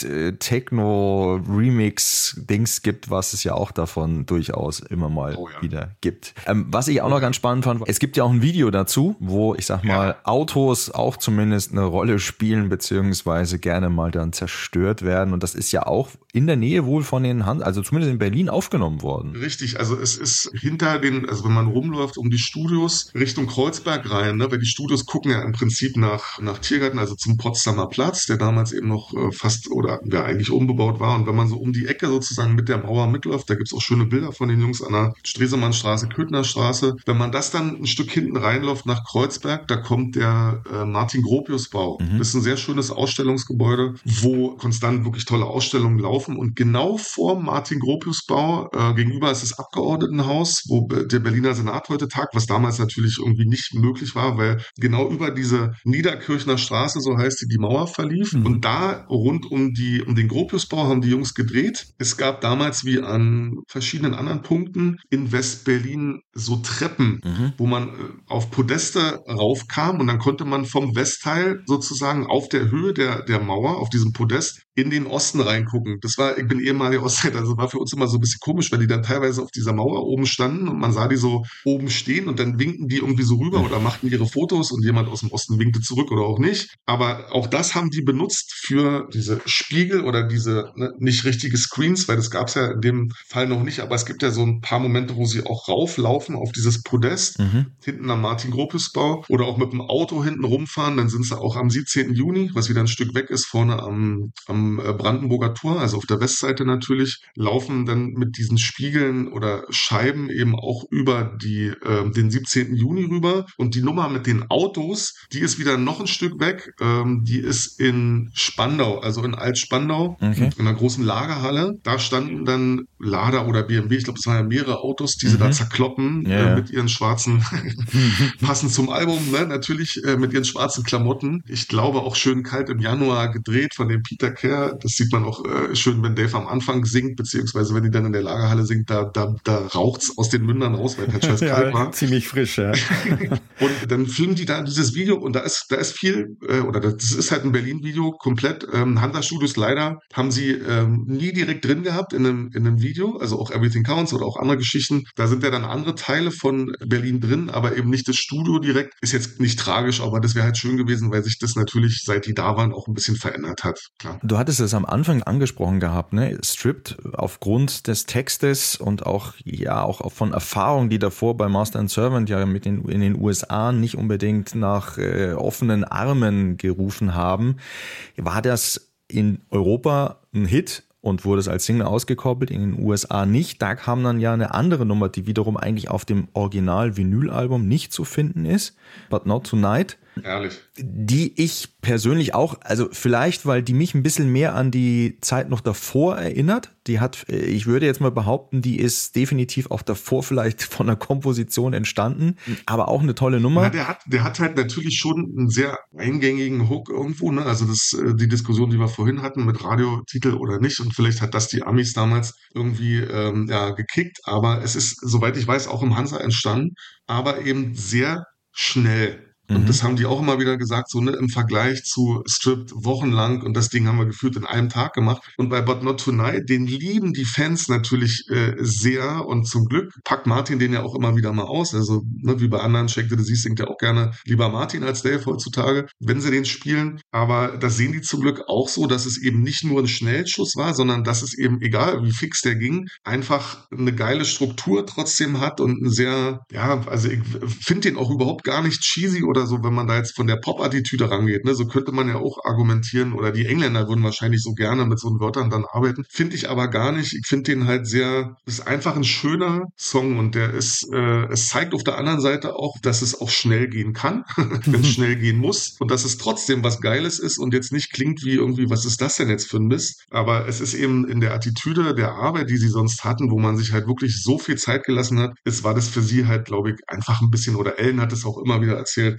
Techno-Remix-Dings gibt, was es ja auch davon durchaus immer mal wieder gibt. Was ich auch noch ganz spannend fand, es gibt ja auch ein Video dazu, wo ich sag mal Autos auch zumindest eine Rolle spielen, beziehungsweise gerne mal dann zerstört werden, und das ist ja auch in der Nähe wohl von den also zumindest in Berlin aufgenommen worden. Richtig, also es ist hinter also wenn man rumläuft um die Studios Richtung Kreuzberg rein, ne, weil die Studios gucken ja im Prinzip nach Tiergarten, also zum Potsdamer Platz, der damals eben noch fast oder ja eigentlich unbebaut war, und wenn man so um die Ecke sozusagen mit der Mauer mitläuft, da gibt's auch schöne Bilder von den Jungs an der Stresemannstraße, Köthnerstraße, wenn man das dann ein Stück hinten reinläuft nach Kreuzberg, da kommt der Martin-Gropius-Bau. Das ist ein sehr schönes Ausstellungsgebäude, wo konstant wirklich tolle Ausstellungen laufen, und genau vor Martin-Gropius-Bau gegenüber ist das Abgeordnetenhaus, wo der Berliner Senat heute tagt, was damals natürlich irgendwie nicht möglich war, weil genau über diese Niederkirchner Straße, so heißt die Mauer verlief. Und da rund um den Gropiusbau haben die Jungs gedreht. Es gab damals wie an verschiedenen anderen Punkten in West-Berlin so Treppen, wo man auf Podeste raufkam, und dann konnte man vom Westteil sozusagen auf der Höhe der Mauer, auf diesem Podest, in den Osten reingucken. Ich bin ehemaliger Ostsider, also war für uns immer so ein bisschen komisch, weil die dann teilweise auf dieser Mauer oben standen und man sah die so oben stehen und dann winkten die irgendwie so rüber oder machten ihre Fotos und jemand aus dem Osten winkte zurück oder auch nicht. Aber auch das haben die benutzt für diese Spiegel oder diese nicht richtige Screens, weil das gab es ja in dem Fall noch nicht, aber es gibt ja so ein paar Momente, wo sie auch rauflaufen auf dieses Podest, hinten am Martin-Gropius-Bau, oder auch mit dem Auto hinten rumfahren, dann sind sie auch am 17. Juni, was wieder ein Stück weg ist, vorne am Brandenburger Tor, also auf der Westseite natürlich, laufen dann mit diesen Spiegeln oder Scheiben eben auch über den 17. Juni rüber, und die Nummer mit den Autos, die ist wieder noch ein Stück weg, die ist in Spandau, also in Alt-Spandau, in einer großen Lagerhalle, da standen dann Lada oder BMW, ich glaube, es waren ja mehrere Autos, die sie da zerkloppen, mit ihren schwarzen, passend zum Album, ne, natürlich mit ihren schwarzen Klamotten, ich glaube auch schön kalt im Januar gedreht von dem Peter Kerr. Das sieht man auch schön, wenn Dave am Anfang singt, beziehungsweise wenn die dann in der Lagerhalle singt, da raucht's aus den Mündern raus, weil der scheiß kalt war. Ziemlich frisch, ja. Und dann filmen die da dieses Video, und da ist viel, das ist halt ein Berlin-Video komplett. Hunter Studios leider haben sie nie direkt drin gehabt in einem Video, also auch Everything Counts oder auch andere Geschichten. Da sind ja dann andere Teile von Berlin drin, aber eben nicht das Studio direkt. Ist jetzt nicht tragisch, aber das wäre halt schön gewesen, weil sich das natürlich, seit die da waren, auch ein bisschen verändert hat. Klar. Du hattest es am Anfang angesprochen gehabt, ne? Stripped aufgrund des Textes und auch von Erfahrungen, die davor bei Master and Servant ja in den USA nicht unbedingt nach offenen Armen gerufen haben. War das in Europa ein Hit und wurde es als Single ausgekoppelt, in den USA nicht? Da kam dann ja eine andere Nummer, die wiederum eigentlich auf dem Original-Vinyl-Album nicht zu finden ist, But Not Tonight. Ehrlich. Die ich persönlich auch, also vielleicht, weil die mich ein bisschen mehr an die Zeit noch davor erinnert. Ich würde jetzt mal behaupten, die ist definitiv auch davor vielleicht von der Komposition entstanden, aber auch eine tolle Nummer. Ja, der hat halt natürlich schon einen sehr eingängigen Hook irgendwo, ne? Also die Diskussion, die wir vorhin hatten mit Radiotitel oder nicht, und vielleicht hat das die Amis damals irgendwie gekickt, aber es ist, soweit ich weiß, auch im Hansa entstanden, aber eben sehr schnell. Und das haben die auch immer wieder gesagt, so, ne, im Vergleich zu Stripped wochenlang, und das Ding haben wir gefühlt in einem Tag gemacht. Und bei But Not Tonight, den lieben die Fans natürlich sehr, und zum Glück packt Martin den ja auch immer wieder mal aus. Also, ne, wie bei anderen, Shake the Disease singt ja auch gerne lieber Martin als Dave heutzutage, wenn sie den spielen. Aber das sehen die zum Glück auch so, dass es eben nicht nur ein Schnellschuss war, sondern dass es eben, egal wie fix der ging, einfach eine geile Struktur trotzdem hat und ein sehr, also ich finde den auch überhaupt gar nicht cheesy oder so, wenn man da jetzt von der Pop-Attitüde rangeht, ne, so könnte man ja auch argumentieren, oder die Engländer würden wahrscheinlich so gerne mit so Wörtern dann arbeiten, finde ich aber gar nicht. Ich finde den halt ist einfach ein schöner Song, und der ist, es zeigt auf der anderen Seite auch, dass es auch schnell gehen kann, wenn es schnell gehen muss, und dass es trotzdem was Geiles ist und jetzt nicht klingt wie irgendwie, was ist das denn jetzt für ein Mist, aber es ist eben in der Attitüde der Arbeit, die sie sonst hatten, wo man sich halt wirklich so viel Zeit gelassen hat, war das für sie halt, glaube ich, einfach ein bisschen, oder Ellen hat es auch immer wieder erzählt,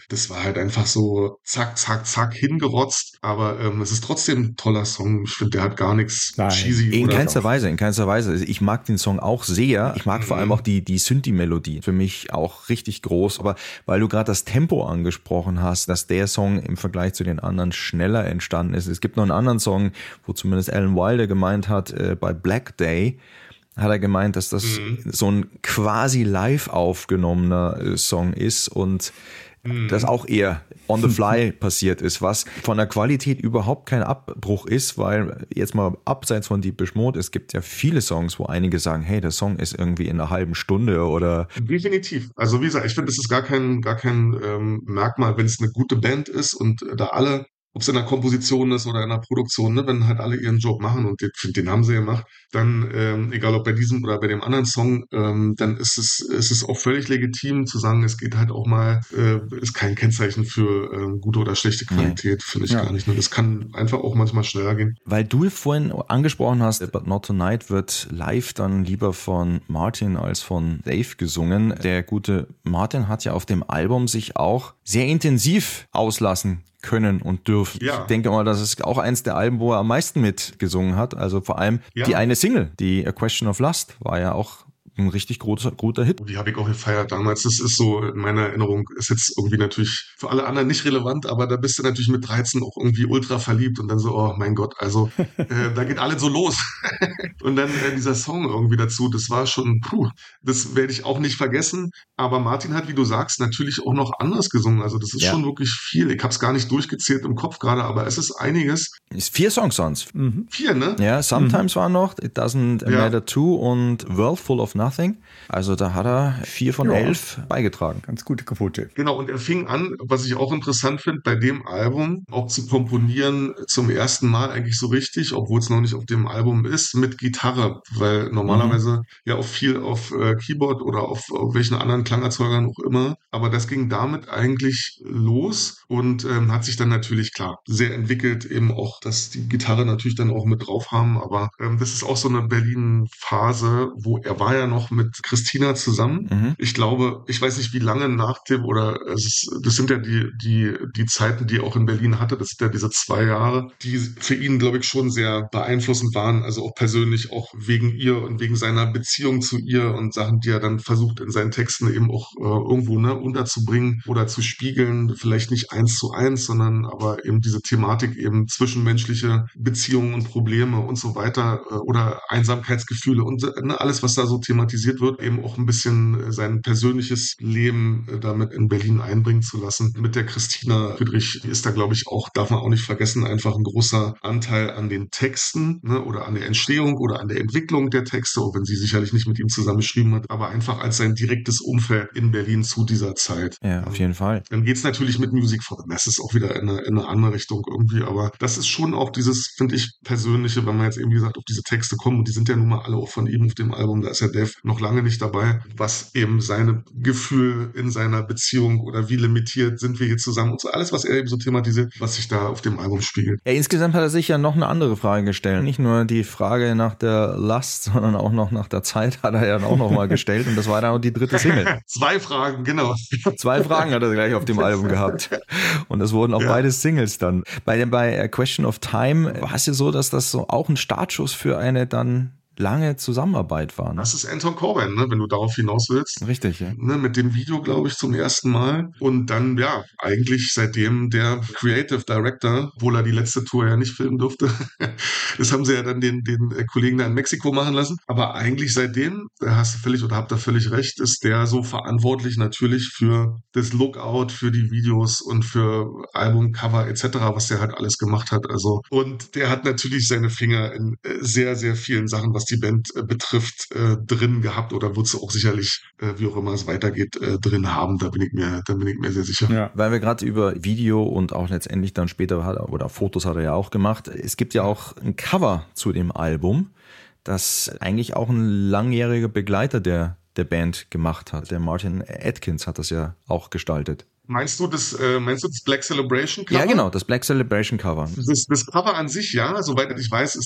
das war halt einfach so zack, zack, zack hingerotzt, aber es ist trotzdem ein toller Song. Ich finde, der hat gar nichts cheesy in oder keinster Weise, in keinster Weise. Ich mag den Song auch sehr. Ich mag vor allem auch die Synthi-Melodie. Für mich auch richtig groß. Aber weil du gerade das Tempo angesprochen hast, dass der Song im Vergleich zu den anderen schneller entstanden ist. Es gibt noch einen anderen Song, wo zumindest Alan Wilder gemeint hat, bei Black Day, hat er gemeint, dass das so ein quasi live aufgenommener Song ist und das auch eher on the fly passiert ist, was von der Qualität überhaupt kein Abbruch ist, weil jetzt mal abseits von Depeche Mode, es gibt ja viele Songs, wo einige sagen, hey, der Song ist irgendwie in einer halben Stunde oder... Definitiv. Also wie gesagt, ich finde, das ist gar kein Merkmal, wenn es eine gute Band ist und da alle, ob es in der Komposition ist oder in der Produktion, ne, wenn halt alle ihren Job machen und den haben sie gemacht, dann, egal ob bei diesem oder bei dem anderen Song, dann ist es auch völlig legitim zu sagen, es geht halt auch mal, ist kein Kennzeichen für gute oder schlechte Qualität, finde ich gar nicht. Ne? Das kann einfach auch manchmal schneller gehen. Weil du vorhin angesprochen hast, But Not Tonight wird live dann lieber von Martin als von Dave gesungen. Der gute Martin hat ja auf dem Album sich auch sehr intensiv auslassen können und dürfen. Ja. Ich denke mal, das ist auch eins der Alben, wo er am meisten mitgesungen hat. Also vor allem die eine Single, die A Question of Lust, war ja auch ein richtig guter Hit. Die habe ich auch gefeiert damals. Das ist so in meiner Erinnerung, ist jetzt irgendwie natürlich für alle anderen nicht relevant, aber da bist du natürlich mit 13 auch irgendwie ultra verliebt und dann so, oh mein Gott, also da geht alles so los. Und dann dieser Song irgendwie dazu, das war schon, das werde ich auch nicht vergessen. Aber Martin hat, wie du sagst, natürlich auch noch anders gesungen. Also das ist schon wirklich viel. Ich habe es gar nicht durchgezählt im Kopf gerade, aber es ist einiges. Ist 4 Songs sonst. 4, ne? Ja, Sometimes war noch, It Doesn't Matter Too und World Full of Nothing. Also da hat er 4 von 11 beigetragen. Ganz gute Quote. Genau, und er fing an, was ich auch interessant finde, bei dem Album auch zu komponieren zum ersten Mal eigentlich so richtig, obwohl es noch nicht auf dem Album ist, mit Gitarre, weil normalerweise ja auch viel auf Keyboard oder auf welchen anderen Klangerzeugern auch immer, aber das ging damit eigentlich los und hat sich dann natürlich, klar, sehr entwickelt, eben auch, dass die Gitarre natürlich dann auch mit drauf haben, aber das ist auch so eine Berlin-Phase, wo er war ja noch mit Christina zusammen. Ich glaube, ich weiß nicht, wie lange nach dem, oder das sind ja die Zeiten, die er auch in Berlin hatte, das sind ja diese 2 Jahre, die für ihn, glaube ich, schon sehr beeinflussend waren, also auch persönlich, auch wegen ihr und wegen seiner Beziehung zu ihr und Sachen, die er dann versucht in seinen Texten eben auch irgendwo unterzubringen oder zu spiegeln, vielleicht nicht 1:1, sondern aber eben diese Thematik eben zwischenmenschliche Beziehungen und Probleme und so weiter oder Einsamkeitsgefühle und alles, was da so thematisiert wird, eben auch ein bisschen sein persönliches Leben damit in Berlin einbringen zu lassen. Mit der Christina Friedrich, die ist da, glaube ich, auch, darf man auch nicht vergessen, einfach ein großer Anteil an den Texten, ne, oder an der Entstehung oder an der Entwicklung der Texte, auch wenn sie sicherlich nicht mit ihm zusammen geschrieben hat, aber einfach als sein direktes Umfeld in Berlin zu dieser Zeit. Ja, auf jeden Fall. Dann geht's natürlich mit Music for the Masses auch wieder in eine andere Richtung irgendwie, aber das ist schon auch dieses, finde ich, persönliche, wenn man jetzt eben, wie gesagt, auf diese Texte kommt, und die sind ja nun mal alle auch von ihm auf dem Album, da ist ja Dave noch lange nicht dabei, was eben seine Gefühl in seiner Beziehung oder wie limitiert sind wir hier zusammen und so alles, was er eben so thematisiert, was sich da auf dem Album spiegelt. Ja, insgesamt hat er sich ja noch eine andere Frage gestellt. Nicht nur die Frage nach der Last, sondern auch noch nach der Zeit hat er ja auch noch mal gestellt und das war dann auch die 3. Single. 2 Fragen, genau. 2 Fragen hat er gleich auf dem Album gehabt und es wurden auch beide Singles dann. Bei A Question of Time war es ja so, dass das so auch ein Startschuss für eine dann lange Zusammenarbeit war. Ne? Das ist Anton Corbijn, ne, wenn du darauf hinaus willst. Richtig, ja. Ne, mit dem Video, glaube ich, zum ersten Mal. Und dann, ja, eigentlich seitdem der Creative Director, obwohl er die letzte Tour ja nicht filmen durfte. Das haben sie ja dann den Kollegen da in Mexiko machen lassen. Aber eigentlich seitdem, habt ihr völlig recht, ist der so verantwortlich natürlich für das Lookout, für die Videos und für Albumcover etc., was der halt alles gemacht hat. Also, und der hat natürlich seine Finger in sehr, sehr vielen Sachen, was die Band betrifft, drin gehabt oder wird es auch sicherlich, wie auch immer es weitergeht, drin haben. Da bin ich mir sehr sicher. Ja. Weil wir gerade über Video und auch letztendlich dann später oder Fotos hat er ja auch gemacht. Es gibt ja auch ein Cover zu dem Album, das eigentlich auch ein langjähriger Begleiter der Band gemacht hat. Der Martin Atkins hat das ja auch gestaltet. Meinst du das Black Celebration Cover? Ja, genau, das Black Celebration Cover. Das Cover an sich, ja, soweit ich weiß, ist das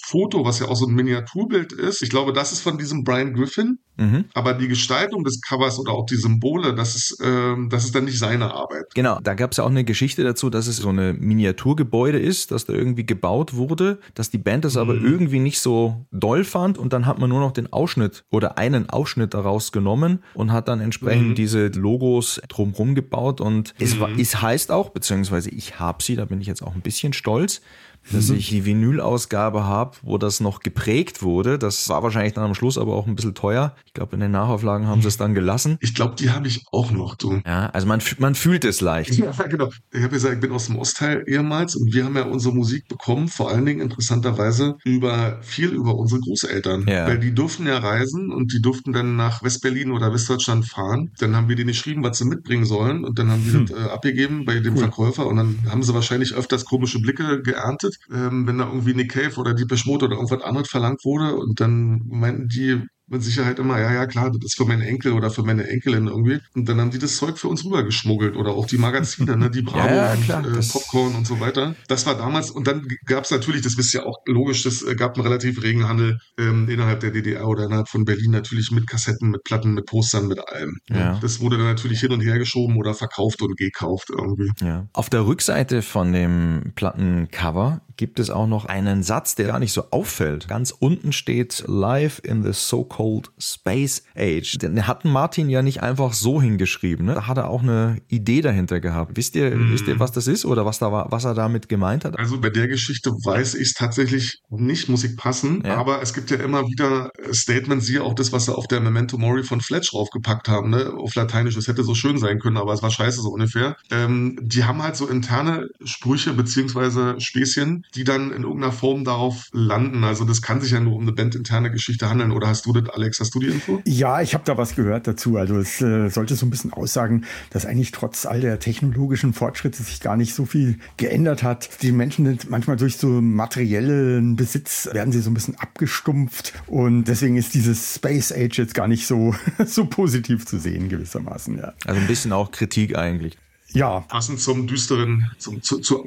Foto, was ja auch so ein Miniaturbild ist, ich glaube, das ist von diesem Brian Griffin. Aber die Gestaltung des Covers oder auch die Symbole, das ist dann nicht seine Arbeit. Genau, da gab es ja auch eine Geschichte dazu, dass es so eine Miniaturgebäude ist, das da irgendwie gebaut wurde, dass die Band das aber irgendwie nicht so doll fand und dann hat man nur noch den Ausschnitt oder einen Ausschnitt daraus genommen und hat dann entsprechend diese Logos drumherum gebaut und es heißt auch, beziehungsweise ich habe sie, da bin ich jetzt auch ein bisschen stolz, dass ich die Vinyl-Ausgabe habe, wo das noch geprägt wurde. Das war wahrscheinlich dann am Schluss aber auch ein bisschen teuer. Ich glaube, in den Nachauflagen haben sie es dann gelassen. Ich glaube, die habe ich auch noch, du. Ja, also man fühlt es leicht. Ja, genau. Ich habe gesagt, ich bin aus dem Ostteil ehemals und wir haben ja unsere Musik bekommen, vor allen Dingen interessanterweise über unsere Großeltern. Ja. Weil die durften ja reisen und die durften dann nach Westberlin oder Westdeutschland fahren. Dann haben wir denen geschrieben, was sie mitbringen sollen und dann haben die das abgegeben bei dem Verkäufer und dann haben sie wahrscheinlich öfters komische Blicke geerntet, wenn da irgendwie Nick Cave oder Depeche Mode oder irgendwas anderes verlangt wurde und dann meinten die mit Sicherheit immer, ja, klar, das ist für meinen Enkel oder für meine Enkelin irgendwie. Und dann haben die das Zeug für uns rübergeschmuggelt oder auch die Magazine, ne, die Bravo und Popcorn und so weiter. Das war damals und dann gab es natürlich, das wisst ihr auch logisch, das gab einen relativ regen Handel innerhalb der DDR oder innerhalb von Berlin natürlich mit Kassetten, mit Platten, mit Postern, mit allem. Ja. Das wurde dann natürlich hin und her geschoben oder verkauft und gekauft irgendwie. Ja. Auf der Rückseite von dem Plattencover gibt es auch noch einen Satz, der gar nicht so auffällt. Ganz unten steht Live in the so-called Space Age. Den hat Martin ja nicht einfach so hingeschrieben. Ne? Da hat er auch eine Idee dahinter gehabt. Wisst ihr, was das ist oder was er damit gemeint hat? Also bei der Geschichte weiß ich es tatsächlich nicht, muss ich passen. Ja. Aber es gibt ja immer wieder Statements, siehe auch das, was sie auf der Memento Mori von Fletch draufgepackt haben, ne? Auf Lateinisch. Das hätte so schön sein können, aber es war scheiße so ungefähr. Die haben halt so interne Sprüche beziehungsweise Späßchen, die dann in irgendeiner Form darauf landen. Also das kann sich ja nur um eine bandinterne Geschichte handeln. Oder hast du das, Alex? Hast du die Info? Ja, ich habe da was gehört dazu. Also es sollte so ein bisschen aussagen, dass eigentlich trotz all der technologischen Fortschritte sich gar nicht so viel geändert hat. Die Menschen sind manchmal durch so materiellen Besitz, werden sie so ein bisschen abgestumpft. Und deswegen ist dieses Space Age jetzt gar nicht so positiv zu sehen gewissermaßen. Ja. Also ein bisschen auch Kritik eigentlich. Ja. Passend zum düsteren, zu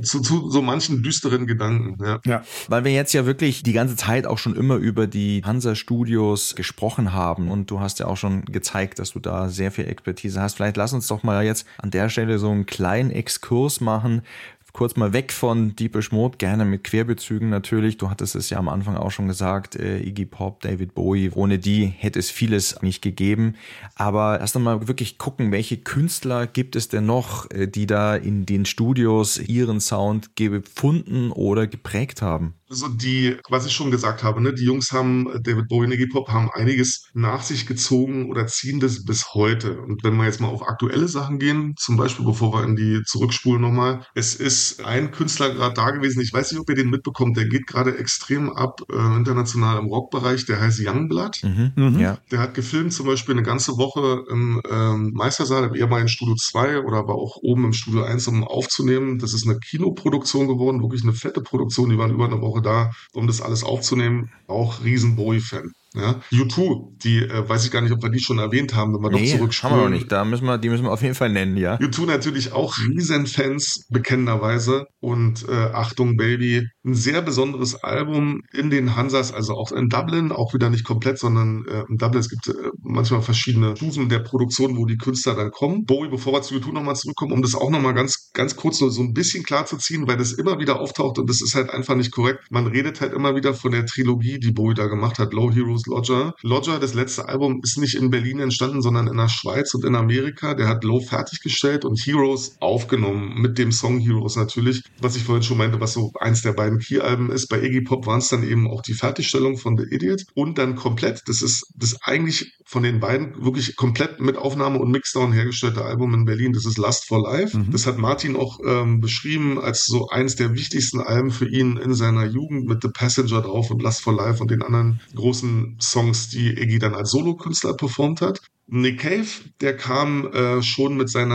so manchen düsteren Gedanken. Ja. Weil wir jetzt ja wirklich die ganze Zeit auch schon immer über die Hansa Studios gesprochen haben und du hast ja auch schon gezeigt, dass du da sehr viel Expertise hast. Vielleicht lass uns doch mal jetzt an der Stelle so einen kleinen Exkurs machen. Kurz mal weg von Depeche Mode, gerne mit Querbezügen natürlich. Du hattest es ja am Anfang auch schon gesagt, Iggy Pop, David Bowie. Ohne die hätte es vieles nicht gegeben. Aber erst einmal wirklich gucken, welche Künstler gibt es denn noch, die da in den Studios ihren Sound gefunden oder geprägt haben? Also was ich schon gesagt habe, ne, die Jungs haben, David Bowie und Iggy Pop, haben einiges nach sich gezogen oder ziehen das bis heute. Und wenn wir jetzt mal auf aktuelle Sachen gehen, zum Beispiel, bevor wir in die zurückspulen nochmal, es ist ein Künstler gerade da gewesen, ich weiß nicht, ob ihr den mitbekommt, der geht gerade extrem ab, international im Rockbereich, der heißt Youngblood. Ja. Der hat gefilmt zum Beispiel eine ganze Woche im Meistersaal, im ehemaligen Studio 2 oder war auch oben im Studio 1, um aufzunehmen. Das ist eine Kinoproduktion geworden, wirklich eine fette Produktion, die waren über eine Woche da, um das alles aufzunehmen. Auch riesen Bowie-Fan. Ja, U2, die weiß ich gar nicht, ob wir die schon erwähnt haben, wenn wir doch zurückspulen. Haben wir noch nicht. Die müssen wir auf jeden Fall nennen, ja. U2 natürlich auch Riesenfans, bekennenderweise. Und Achtung Baby, ein sehr besonderes Album in den Hansas, also auch in Dublin, auch wieder nicht komplett, sondern in Dublin, es gibt manchmal verschiedene Stufen der Produktion, wo die Künstler dann kommen. Bowie, bevor wir zu U2 nochmal zurückkommen, um das auch nochmal ganz, ganz kurz so ein bisschen klar zu ziehen, weil das immer wieder auftaucht und das ist halt einfach nicht korrekt. Man redet halt immer wieder von der Trilogie, die Bowie da gemacht hat, Low Heroes, Lodger. Lodger, das letzte Album, ist nicht in Berlin entstanden, sondern in der Schweiz und in Amerika. Der hat Low fertiggestellt und Heroes aufgenommen, mit dem Song Heroes natürlich, was ich vorhin schon meinte, was so eins der beiden Key-Alben ist. Bei Iggy Pop waren es dann eben auch die Fertigstellung von The Idiot und dann komplett, das ist das eigentlich von den beiden wirklich komplett mit Aufnahme und Mixdown hergestellte Album in Berlin, das ist Lust for Life. Das hat Martin auch beschrieben als so eins der wichtigsten Alben für ihn in seiner Jugend mit The Passenger drauf und Lust for Life und den anderen großen Songs, die Iggy dann als Solokünstler performt hat. Nick Cave, der kam schon mit seiner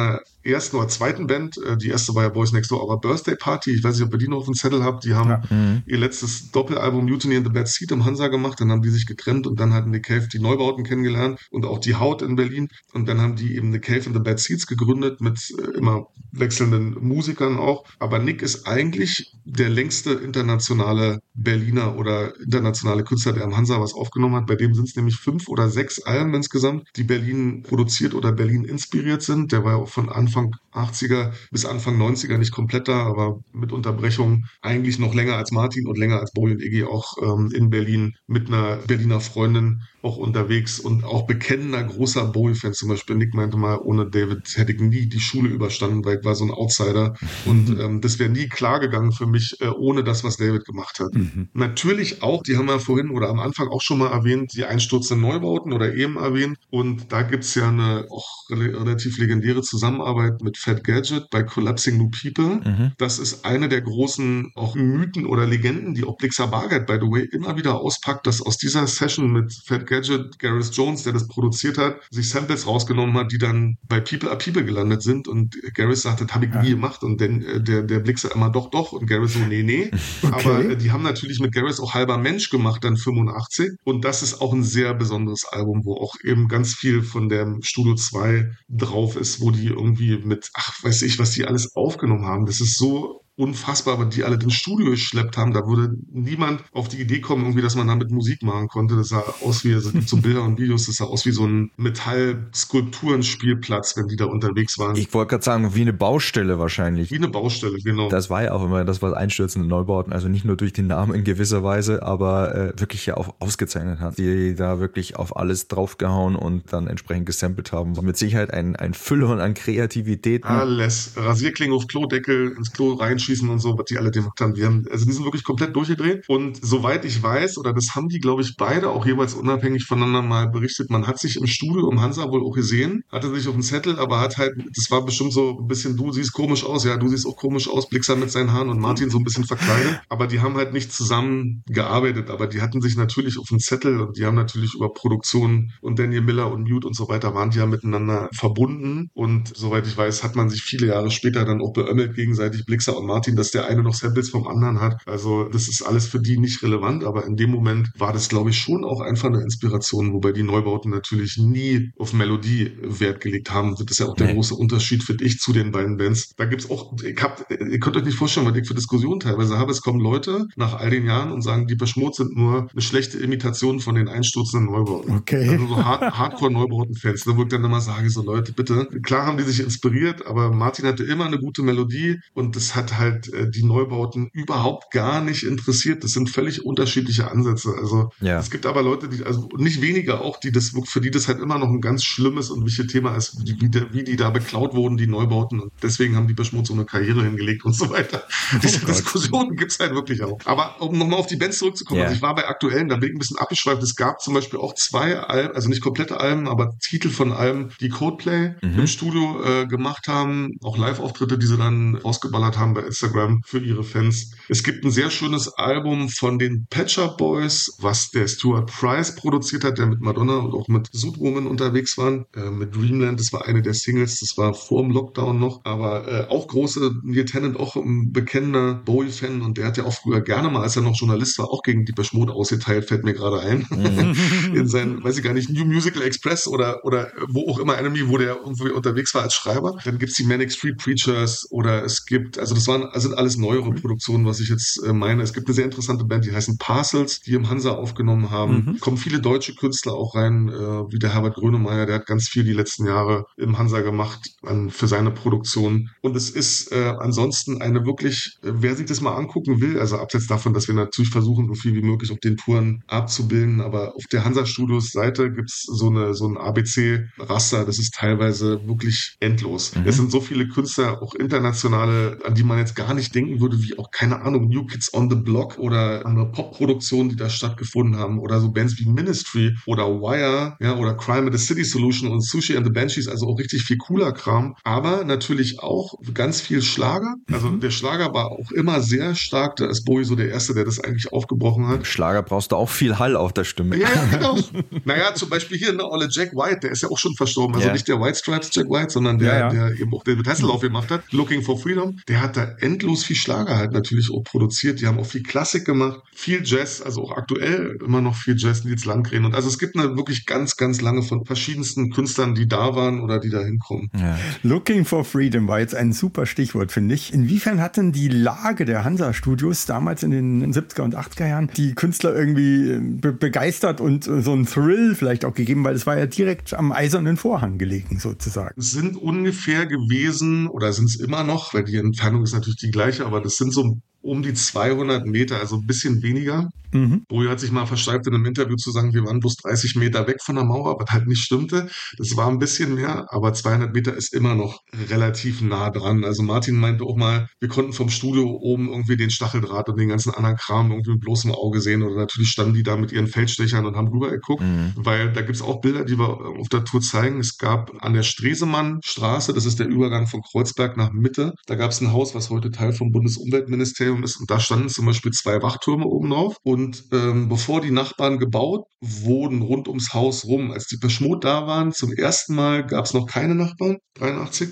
ersten oder zweiten Band. Die erste war ja Boys Next Door, aber Birthday Party, ich weiß nicht, ob ihr die noch auf dem Zettel habt, die haben ihr letztes Doppelalbum Mutiny in the Bad Seed im Hansa gemacht, dann haben die sich getrennt und dann hatten Nick Cave die Neubauten kennengelernt und auch die Haut in Berlin und dann haben die eben Nick Cave in the Bad Seeds gegründet mit immer wechselnden Musikern auch. Aber Nick ist eigentlich der längste internationale Berliner oder internationale Künstler, der am Hansa was aufgenommen hat. Bei dem sind es nämlich 5 oder 6 Alben insgesamt, die Berlin produziert oder Berlin inspiriert sind. Der war ja auch von Anfang 80er bis Anfang 90er nicht komplett da, aber mit Unterbrechung eigentlich noch länger als Martin und länger als Bowie und Iggy auch in Berlin mit einer Berliner Freundin auch unterwegs und auch bekennender großer Bowie-Fan. Zum Beispiel Nick meinte mal, ohne David hätte ich nie die Schule überstanden, weil ich war so ein Outsider und das wäre nie klar gegangen für mich ohne das, was David gemacht hat. Natürlich auch, die haben wir vorhin oder am Anfang auch schon mal erwähnt, die einstürzenden Neubauten oder eben erwähnt und da gibt's ja eine auch relativ legendäre Zusammenarbeit mit Fat Gadget bei Collapsing New People. Das ist eine der großen auch Mythen oder Legenden, die auch Blixa Bargeld, by the way, immer wieder auspackt, dass aus dieser Session mit Fat Gadget, Gareth Jones, der das produziert hat, sich Samples rausgenommen hat, die dann bei People Are People gelandet sind und Gareth sagt, das habe ich nie gemacht und dann der Blixa immer doch und Gareth so, nee. Okay. Aber die haben natürlich mit Gareth auch Halber Mensch gemacht, dann 85 und das ist auch ein sehr besonderes Album, wo auch eben ganz viel von dem Studio 2 drauf ist, wo die irgendwie mit, weiß ich, was die alles aufgenommen haben. Das ist so unfassbar, aber die alle ins Studio geschleppt haben, da würde niemand auf die Idee kommen, irgendwie, dass man damit Musik machen konnte. Das sah aus wie, also es gibt so Bilder und Videos, das sah aus wie so ein Metall-Skulpturenspielplatz, wenn die da unterwegs waren. Ich wollte gerade sagen, wie eine Baustelle wahrscheinlich. Wie eine Baustelle, genau. Das war ja auch immer das, was einstürzende Neubauten, also nicht nur durch den Namen in gewisser Weise, aber wirklich ja auch ausgezeichnet hat, die da wirklich auf alles draufgehauen und dann entsprechend gesampelt haben. Mit Sicherheit ein Füllhorn an Kreativität. Alles. Rasierklinge auf Klodeckel, ins Klo reinschießen und so, was die alle gemacht haben. Die sind wirklich komplett durchgedreht. Und soweit ich weiß, oder das haben die, glaube ich, beide auch jeweils unabhängig voneinander mal berichtet, man hat sich im Studio im Hansa wohl auch gesehen, hatte sich auf dem Zettel, aber hat halt, das war bestimmt so ein bisschen, du siehst komisch aus, ja, du siehst auch komisch aus, Blixa mit seinen Haaren und Martin so ein bisschen verkleidet. Aber die haben halt nicht zusammen gearbeitet, aber die hatten sich natürlich auf dem Zettel und die haben natürlich über Produktion und Daniel Miller und Mute und so weiter waren die ja miteinander verbunden. Und soweit ich weiß, hat man sich viele Jahre später dann auch beömmelt gegenseitig, Blixa und Martin, dass der eine noch Samples vom anderen hat. Also das ist alles für die nicht relevant, aber in dem Moment war das, glaube ich, schon auch einfach eine Inspiration, wobei die Neubauten natürlich nie auf Melodie Wert gelegt haben. Das ist ja auch der große Unterschied, finde ich, zu den beiden Bands. Da gibt's auch, ihr könnt euch nicht vorstellen, was ich für Diskussionen teilweise habe. Es kommen Leute nach all den Jahren und sagen, die Depeche Mode sind nur eine schlechte Imitation von den einstürzenden Neubauten. Okay. Also so Hardcore-Neubauten-Fans, wo ich dann immer sage, so Leute, bitte, klar haben die sich inspiriert, aber Martin hatte immer eine gute Melodie und das hat halt die Neubauten überhaupt gar nicht interessiert. Das sind völlig unterschiedliche Ansätze. Also es gibt aber Leute, die, also nicht weniger auch, für die das halt immer noch ein ganz schlimmes und wichtiges Thema ist, wie die da beklaut wurden, die Neubauten. Und deswegen haben die Depeche Mode so eine Karriere hingelegt und so weiter. Diese Diskussionen gibt's halt wirklich auch. Aber um nochmal auf die Bands zurückzukommen, also ich war bei aktuellen, da bin ich ein bisschen abgeschweift. Es gab zum Beispiel auch 2 Alben, also nicht komplette Alben, aber Titel von Alben, die Coldplay im Studio gemacht haben, auch Live-Auftritte, die sie dann rausgeballert haben bei Instagram für ihre Fans. Es gibt ein sehr schönes Album von den Pet Shop Boys, was der Stuart Price produziert hat, der mit Madonna und auch mit Zootwoman unterwegs war. Mit Dreamland, das war eine der Singles, das war vor dem Lockdown noch, aber auch große, Neil Tennant, auch ein bekennender Bowie-Fan und der hat ja auch früher gerne mal, als er noch Journalist war, auch gegen die Depeche Mode ausgeteilt, fällt mir gerade ein. In seinen, weiß ich gar nicht, New Musical Express oder wo auch immer Enemy, wo der irgendwie unterwegs war als Schreiber. Dann gibt's die Manic Street Preachers oder es gibt, also das sind alles neuere Produktionen, was ich jetzt meine. Es gibt eine sehr interessante Band, die heißen Parcels, die im Hansa aufgenommen haben. Kommen viele deutsche Künstler auch rein, wie der Herbert Grönemeyer, der hat ganz viel die letzten Jahre im Hansa gemacht für seine Produktion. Und es ist ansonsten eine wirklich, wer sich das mal angucken will, also abseits davon, dass wir natürlich versuchen, so viel wie möglich auf den Touren abzubilden, aber auf der Hansa Studios Seite gibt's so ein ABC-Raster, das ist teilweise wirklich endlos. Es sind so viele Künstler, auch internationale, an die man jetzt jetzt gar nicht denken würde, wie auch, keine Ahnung, New Kids on the Block oder andere Pop-Produktionen, die da stattgefunden haben oder so Bands wie Ministry oder Wire, ja, oder Crime at the City Solution und Sushi and the Banshees, also auch richtig viel cooler Kram, aber natürlich auch ganz viel Schlager. Also der Schlager war auch immer sehr stark, da ist Bowie so der Erste, der das eigentlich aufgebrochen hat. Schlager brauchst du auch viel Hall auf der Stimme. Ja, genau. Naja, zum Beispiel hier, Olle Jack White, der ist ja auch schon verstorben, also nicht der White Stripes Jack White, sondern der eben auch David Hasselhoff gemacht hat, Looking for Freedom, der hat da endlos viel Schlager halt natürlich auch produziert, die haben auch viel Klassik gemacht, viel Jazz, also auch aktuell immer noch viel Jazz, Nils Landgren, und also es gibt eine wirklich ganz, ganz lange von verschiedensten Künstlern, die da waren oder die da hinkommen. Ja. Looking for Freedom war jetzt ein super Stichwort, finde ich. Inwiefern hat denn die Lage der Hansa-Studios damals in den 70er und 80er Jahren die Künstler irgendwie begeistert und so einen Thrill vielleicht auch gegeben, weil es war ja direkt am Eisernen Vorhang gelegen sozusagen. Es sind ungefähr gewesen, oder sind es immer noch, weil die Entfernung ist natürlich die gleiche, aber das sind so um die 200 Meter, also ein bisschen weniger. Bowie hat sich mal versteift in einem Interview zu sagen, wir waren bloß 30 Meter weg von der Mauer, was halt nicht stimmte. Das war ein bisschen mehr, aber 200 Meter ist immer noch relativ nah dran. Also Martin meinte auch mal, wir konnten vom Studio oben irgendwie den Stacheldraht und den ganzen anderen Kram irgendwie mit bloßem Auge sehen. Oder natürlich standen die da mit ihren Feldstechern und haben rüber geguckt, weil da gibt's auch Bilder, die wir auf der Tour zeigen. Es gab an der Stresemannstraße, das ist der Übergang von Kreuzberg nach Mitte, da gab es ein Haus, was heute Teil vom Bundesumweltministerium ist, und da standen zum Beispiel 2 Wachtürme oben drauf. Und bevor die Nachbarn gebaut wurden rund ums Haus rum, als die Peschmod da waren, zum ersten Mal gab es noch keine Nachbarn, 83.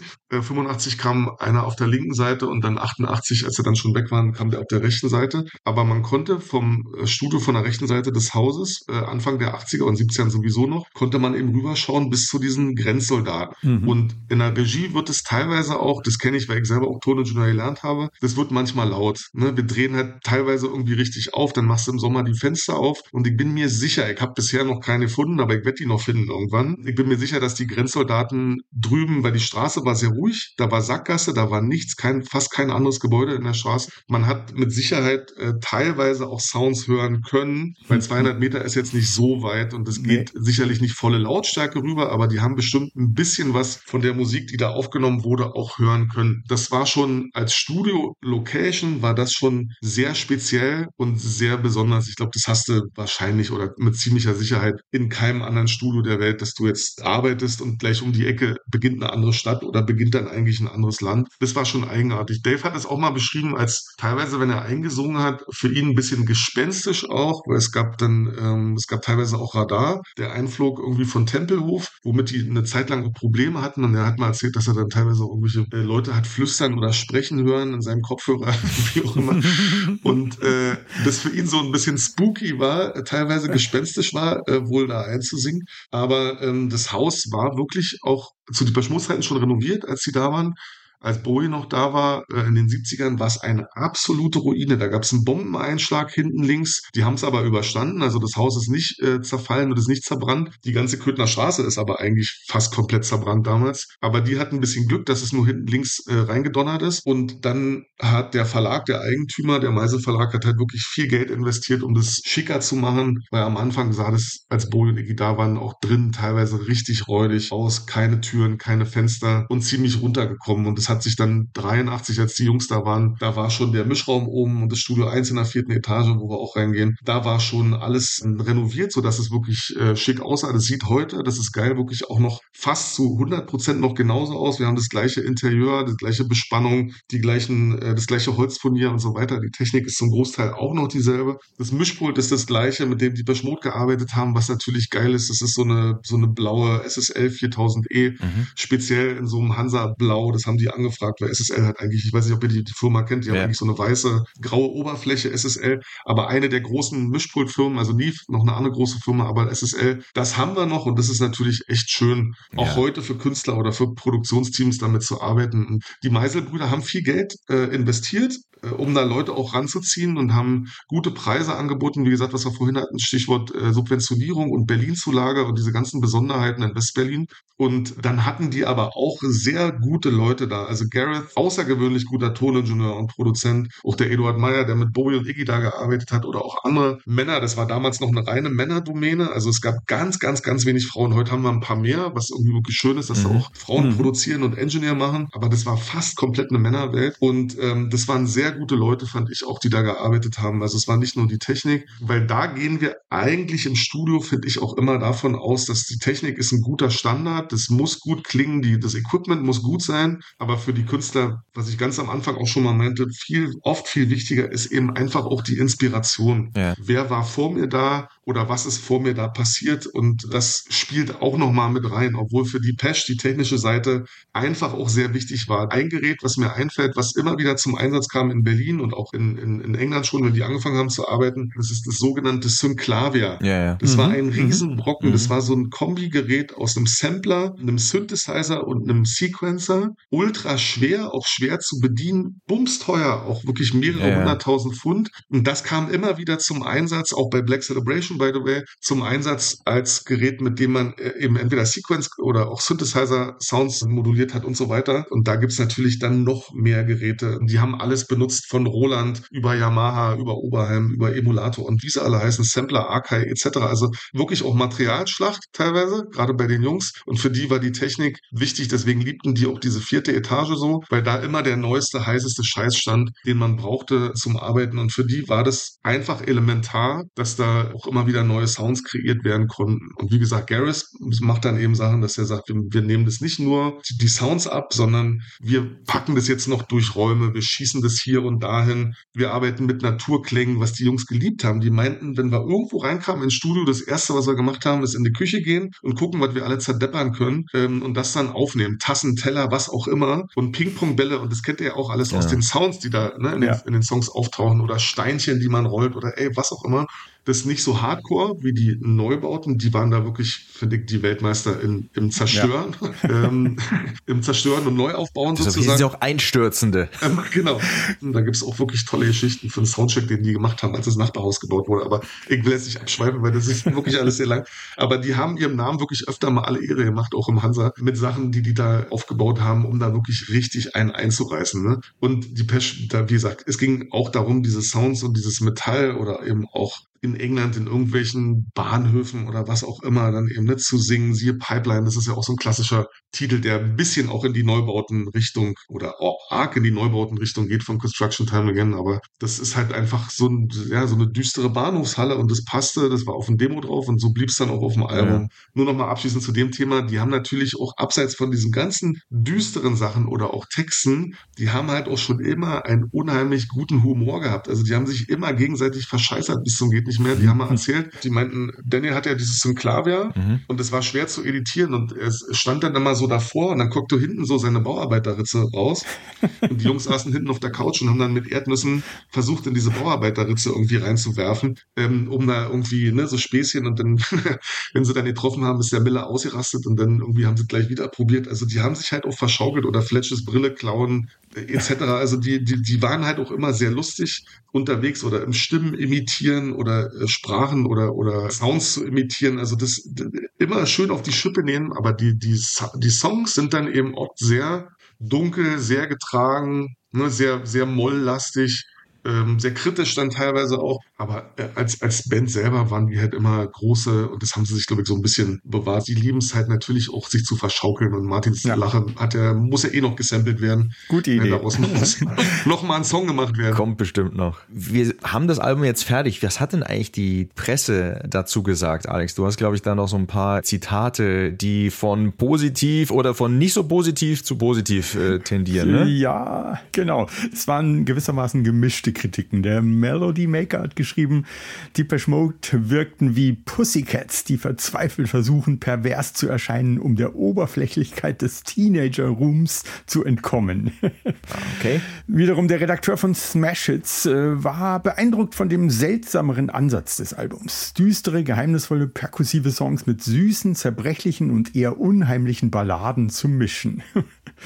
85 kam einer auf der linken Seite und dann 88, als sie dann schon weg waren, kam der auf der rechten Seite. Aber man konnte vom Studio von der rechten Seite des Hauses, Anfang der 80er und 70er sowieso noch, konnte man eben rüberschauen bis zu diesen Grenzsoldaten. Und in der Regie wird es teilweise auch, das kenne ich, weil ich selber auch Toningenieur gelernt habe, das wird manchmal laut. Ne? Wir drehen halt teilweise irgendwie richtig auf, dann machst du im Sommer die Fenster auf und ich bin mir sicher, ich habe bisher noch keine gefunden, aber ich werde die noch finden irgendwann. Ich bin mir sicher, dass die Grenzsoldaten drüben, weil die Straße war sehr ruhig, da war Sackgasse, da war nichts, fast kein anderes Gebäude in der Straße. Man hat mit Sicherheit teilweise auch Sounds hören können, weil 200 Meter ist jetzt nicht so weit und es geht sicherlich nicht volle Lautstärke rüber, aber die haben bestimmt ein bisschen was von der Musik, die da aufgenommen wurde, auch hören können. Das war schon als Studio-Location, war das schon sehr speziell und sehr besonders. Ich glaube, das hast du wahrscheinlich oder mit ziemlicher Sicherheit in keinem anderen Studio der Welt, dass du jetzt arbeitest und gleich um die Ecke beginnt eine andere Stadt oder beginnt dann eigentlich ein anderes Land. Das war schon eigenartig. Dave hat es auch mal beschrieben als teilweise, wenn er eingesungen hat, für ihn ein bisschen gespenstisch auch, weil es gab teilweise auch Radar, der einflog irgendwie von Tempelhof, womit die eine Zeit lang auch Probleme hatten, und er hat mal erzählt, dass er dann teilweise irgendwelche Leute hat flüstern oder sprechen hören in seinem Kopfhörer, wie auch immer. Und das für ihn so ein bisschen spooky war, teilweise gespenstisch war, wohl da einzusingen. Aber das Haus war wirklich auch zu Depeche Mode Zeiten schon renoviert, als sie da waren. Als Bowie noch da war, in den 70ern, war es eine absolute Ruine. Da gab es einen Bombeneinschlag hinten links. Die haben es aber überstanden. Also das Haus ist nicht zerfallen und ist nicht zerbrannt. Die ganze Köthner Straße ist aber eigentlich fast komplett zerbrannt damals. Aber die hatten ein bisschen Glück, dass es nur hinten links reingedonnert ist. Und dann hat der Verlag, der Eigentümer, der Meisel Verlag, hat halt wirklich viel Geld investiert, um das schicker zu machen. Weil am Anfang sah das, als Bowie und Iggy da waren, auch drinnen teilweise richtig räudig aus. Keine Türen, keine Fenster und ziemlich runtergekommen. Und das hat sich dann 83, als die Jungs da waren, da war schon der Mischraum oben und das Studio 1 in der 4. Etage, wo wir auch reingehen. Da war schon alles renoviert, sodass es wirklich schick aussah. Das sieht heute, das ist geil, wirklich auch noch fast zu 100% noch genauso aus. Wir haben das gleiche Interieur, die gleiche Bespannung, das gleiche Holzfurnier und so weiter. Die Technik ist zum Großteil auch noch dieselbe. Das Mischpult ist das gleiche, mit dem die Depeche Mode gearbeitet haben, was natürlich geil ist. Das ist so eine blaue SSL 4000E, speziell in so einem Hansa-Blau. Das haben die angefragt, weil SSL hat eigentlich, ich weiß nicht, ob ihr die Firma kennt, die haben eigentlich so eine weiße, graue Oberfläche, SSL, aber eine der großen Mischpultfirmen, also nie noch eine andere große Firma, aber SSL, das haben wir noch und das ist natürlich echt schön, auch heute für Künstler oder für Produktionsteams damit zu arbeiten. Und die Meisel-Brüder haben viel Geld investiert, um da Leute auch ranzuziehen und haben gute Preise angeboten. Wie gesagt, was wir vorhin hatten, Stichwort Subventionierung und Berlin-Zulage und diese ganzen Besonderheiten in Westberlin. Und dann hatten die aber auch sehr gute Leute da. Also Gareth, außergewöhnlich guter Toningenieur und Produzent. Auch der Eduard Meyer, der mit Bowie und Iggy da gearbeitet hat, oder auch andere Männer. Das war damals noch eine reine Männerdomäne. Also es gab ganz, ganz, ganz wenig Frauen. Heute haben wir ein paar mehr, was irgendwie wirklich schön ist, dass da auch Frauen produzieren und Engineer machen. Aber das war fast komplett eine Männerwelt. Und das waren sehr gute Leute, fand ich auch, die da gearbeitet haben. Also es war nicht nur die Technik, weil da gehen wir eigentlich im Studio, finde ich, auch immer davon aus, dass die Technik ist ein guter Standard. Das muss gut klingen, das Equipment muss gut sein. Aber für die Künstler, was ich ganz am Anfang auch schon mal meinte, oft viel wichtiger ist eben einfach auch die Inspiration. Ja. Wer war vor mir da oder was ist vor mir da passiert? Und das spielt auch nochmal mit rein, obwohl für Depeche die technische Seite einfach auch sehr wichtig war. Ein Gerät, was mir einfällt, was immer wieder zum Einsatz kam in Berlin und auch in England schon, wenn die angefangen haben zu arbeiten, das ist das sogenannte Synclavier. Ja. Das war ein Riesenbrocken. Das war so ein Kombigerät aus einem Sampler, einem Synthesizer und einem Sequencer. Ultra schwer, auch schwer zu bedienen, bumsteuer, auch wirklich mehrere 100.000 Pfund. Und das kam immer wieder zum Einsatz, auch bei Black Celebration, by the way, zum Einsatz als Gerät, mit dem man eben entweder Sequence oder auch Synthesizer-Sounds moduliert hat und so weiter. Und da gibt's natürlich dann noch mehr Geräte. Die haben alles benutzt, von Roland über Yamaha, über Oberheim, über Emulator und wie sie alle heißen, Sampler, Akai etc. Also wirklich auch Materialschlacht teilweise, gerade bei den Jungs. Und für die war die Technik wichtig, deswegen liebten die auch diese 4. Etage so, weil da immer der neueste, heißeste Scheiß stand, den man brauchte zum Arbeiten. Und für die war das einfach elementar, dass da auch immer wieder neue Sounds kreiert werden konnten. Und wie gesagt, Gareth macht dann eben Sachen, dass er sagt, wir nehmen das nicht nur die Sounds ab, sondern wir packen das jetzt noch durch Räume, wir schießen das hier und dahin, wir arbeiten mit Naturklängen, was die Jungs geliebt haben. Die meinten, wenn wir irgendwo reinkamen ins Studio, das Erste, was wir gemacht haben, ist in die Küche gehen und gucken, was wir alle zerdeppern können und das dann aufnehmen. Tassen, Teller, was auch immer und Ping-Pong-Bälle und das kennt ihr ja auch alles aus den Sounds, die da in den Songs auftauchen oder Steinchen, die man rollt oder was auch immer. Das ist nicht so hardcore wie die Neubauten. Die waren da wirklich, finde ich, die Weltmeister im Zerstören. Ja. Im Zerstören und Neuaufbauen sozusagen. Das sind auch Einstürzende. Genau. Und da gibt es auch wirklich tolle Geschichten für den Soundcheck, den die gemacht haben, als das Nachbarhaus gebaut wurde. Aber ich will jetzt nicht abschweifen, weil das ist wirklich alles sehr lang. Aber die haben ihrem Namen wirklich öfter mal alle Ehre gemacht, auch im Hansa, mit Sachen, die da aufgebaut haben, um da wirklich richtig einen einzureißen. Ne? Und die Pesch, da, wie gesagt, es ging auch darum, diese Sounds und dieses Metall oder eben auch in England in irgendwelchen Bahnhöfen oder was auch immer dann eben nicht zu singen. Siehe Pipeline, das ist ja auch so ein klassischer Titel, der ein bisschen auch in die Neubautenrichtung oder auch arg in die Neubautenrichtung geht von Construction Time Again, aber das ist halt einfach so eine düstere Bahnhofshalle und das passte, das war auf dem Demo drauf und so blieb es dann auch auf dem Album. Ja. Nur noch mal abschließend zu dem Thema, die haben natürlich auch abseits von diesen ganzen düsteren Sachen oder auch Texten, die haben halt auch schon immer einen unheimlich guten Humor gehabt. Also die haben sich immer gegenseitig verscheißert bis zum geht nicht mehr. Die haben mal erzählt, die meinten, Daniel hat ja dieses Synclavier und es war schwer zu editieren und es stand dann immer so davor und dann guckte hinten so seine Bauarbeiterritze raus und die Jungs saßen hinten auf der Couch und haben dann mit Erdnüssen versucht, in diese Bauarbeiterritze irgendwie reinzuwerfen, um da irgendwie so Späßchen und dann, wenn sie dann getroffen haben, ist der Miller ausgerastet und dann irgendwie haben sie gleich wieder probiert. Also die haben sich halt auch verschaukelt oder Fletches Brille klauen etc. Also die waren halt auch immer sehr lustig unterwegs oder im Stimmen imitieren oder Sprachen oder Sounds zu imitieren. Also das immer schön auf die Schippe nehmen, aber die Songs sind dann eben oft sehr dunkel, sehr getragen, sehr, sehr molllastig. Sehr kritisch dann teilweise auch, aber als Band selber waren die halt immer große und das haben sie sich, glaube ich, so ein bisschen bewahrt. Die lieben es halt natürlich auch, sich zu verschaukeln und Martins Lache muss ja noch gesampelt werden. Gute Idee. Daraus muss noch mal ein Song gemacht werden. Kommt bestimmt noch. Wir haben das Album jetzt fertig. Was hat denn eigentlich die Presse dazu gesagt, Alex? Du hast, glaube ich, da noch so ein paar Zitate, die von positiv oder von nicht so positiv zu positiv tendieren, ne? Ja, genau. Es waren gewissermaßen gemischte Kritiken. Der Melody Maker hat geschrieben, Depeche Mode wirkten wie Pussycats, die verzweifelt versuchen, pervers zu erscheinen, um der Oberflächlichkeit des Teenager-Rooms zu entkommen. Okay. Wiederum der Redakteur von Smash Hits war beeindruckt von dem seltsameren Ansatz des Albums. Düstere, geheimnisvolle, perkussive Songs mit süßen, zerbrechlichen und eher unheimlichen Balladen zu mischen.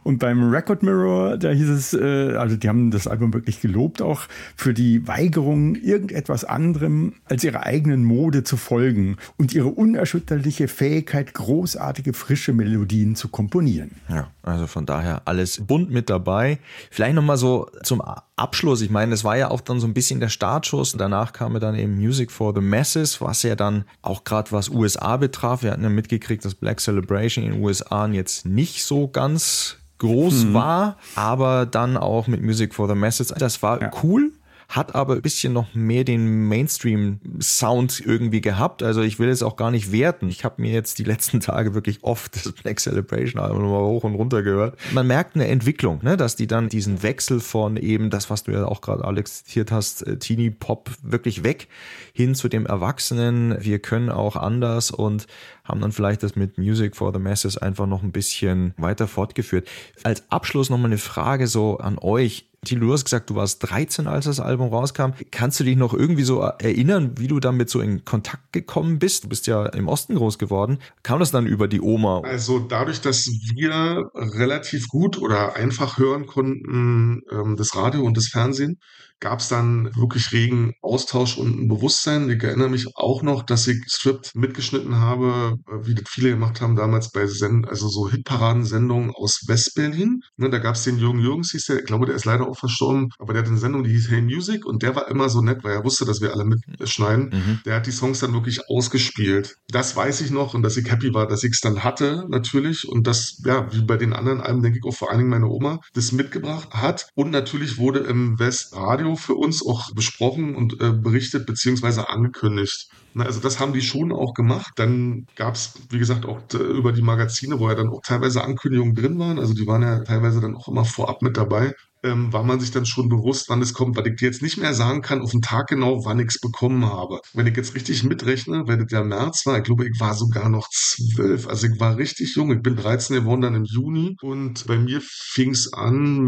Und beim Record Mirror, da hieß es, also die haben das Album wirklich gelobt, auch für die Weigerung, irgendetwas anderem als ihrer eigenen Mode zu folgen und ihre unerschütterliche Fähigkeit, großartige, frische Melodien zu komponieren. Ja, also von daher alles bunt mit dabei. Vielleicht nochmal so zum Abschluss. Ich meine, das war ja auch dann so ein bisschen der Startschuss. Danach kam ja dann eben Music for the Masses, was ja dann auch gerade was USA betraf. Wir hatten ja mitgekriegt, dass Black Celebration in den USA jetzt nicht so ganz groß war, aber dann auch mit Music for the Masses. Das war cool. Hat aber ein bisschen noch mehr den Mainstream-Sound irgendwie gehabt. Also ich will es auch gar nicht werten. Ich habe mir jetzt die letzten Tage wirklich oft das Black Celebration-Album nochmal hoch und runter gehört. Man merkt eine Entwicklung, ne? Dass die dann diesen Wechsel von eben das, was du ja auch gerade, Alex, zitiert hast, Teenie-Pop wirklich weg hin zu dem Erwachsenen. Wir können auch anders und haben dann vielleicht das mit Music for the Masses einfach noch ein bisschen weiter fortgeführt. Als Abschluss nochmal eine Frage so an euch. Thilo, du hast gesagt, du warst 13, als das Album rauskam. Kannst du dich noch irgendwie so erinnern, wie du damit so in Kontakt gekommen bist? Du bist ja im Osten groß geworden. Kam das dann über die Oma? Also dadurch, dass wir relativ gut oder einfach hören konnten, das Radio und das Fernsehen, gab es dann wirklich regen Austausch und ein Bewusstsein. Ich erinnere mich auch noch, dass ich Stripped mitgeschnitten habe, wie das viele gemacht haben damals bei also so Hitparadensendungen aus Westberlin. Ne, da gab es den Jürgen Jürgens, hieß der, ich glaube, der ist leider auch verstorben, aber der hat eine Sendung, die hieß Hey Music und der war immer so nett, weil er wusste, dass wir alle mitschneiden. Der hat die Songs dann wirklich ausgespielt. Das weiß ich noch und dass ich happy war, dass ich es dann hatte, natürlich. Und das, ja, wie bei den anderen Alben, denke ich auch vor allen Dingen meine Oma, das mitgebracht hat. Und natürlich wurde im Westradio für uns auch besprochen und berichtet beziehungsweise angekündigt. Na, also das haben die schon auch gemacht. Dann gab es, wie gesagt, auch über die Magazine, wo ja dann auch teilweise Ankündigungen drin waren, also die waren ja teilweise dann auch immer vorab mit dabei, war man sich dann schon bewusst, wann es kommt, weil ich dir jetzt nicht mehr sagen kann, auf den Tag genau, wann ich es bekommen habe. Wenn ich jetzt richtig mitrechne, weil das ja März war, ich glaube, ich war sogar noch 12, also ich war richtig jung, ich bin 13 geworden dann im Juni und bei mir fing es an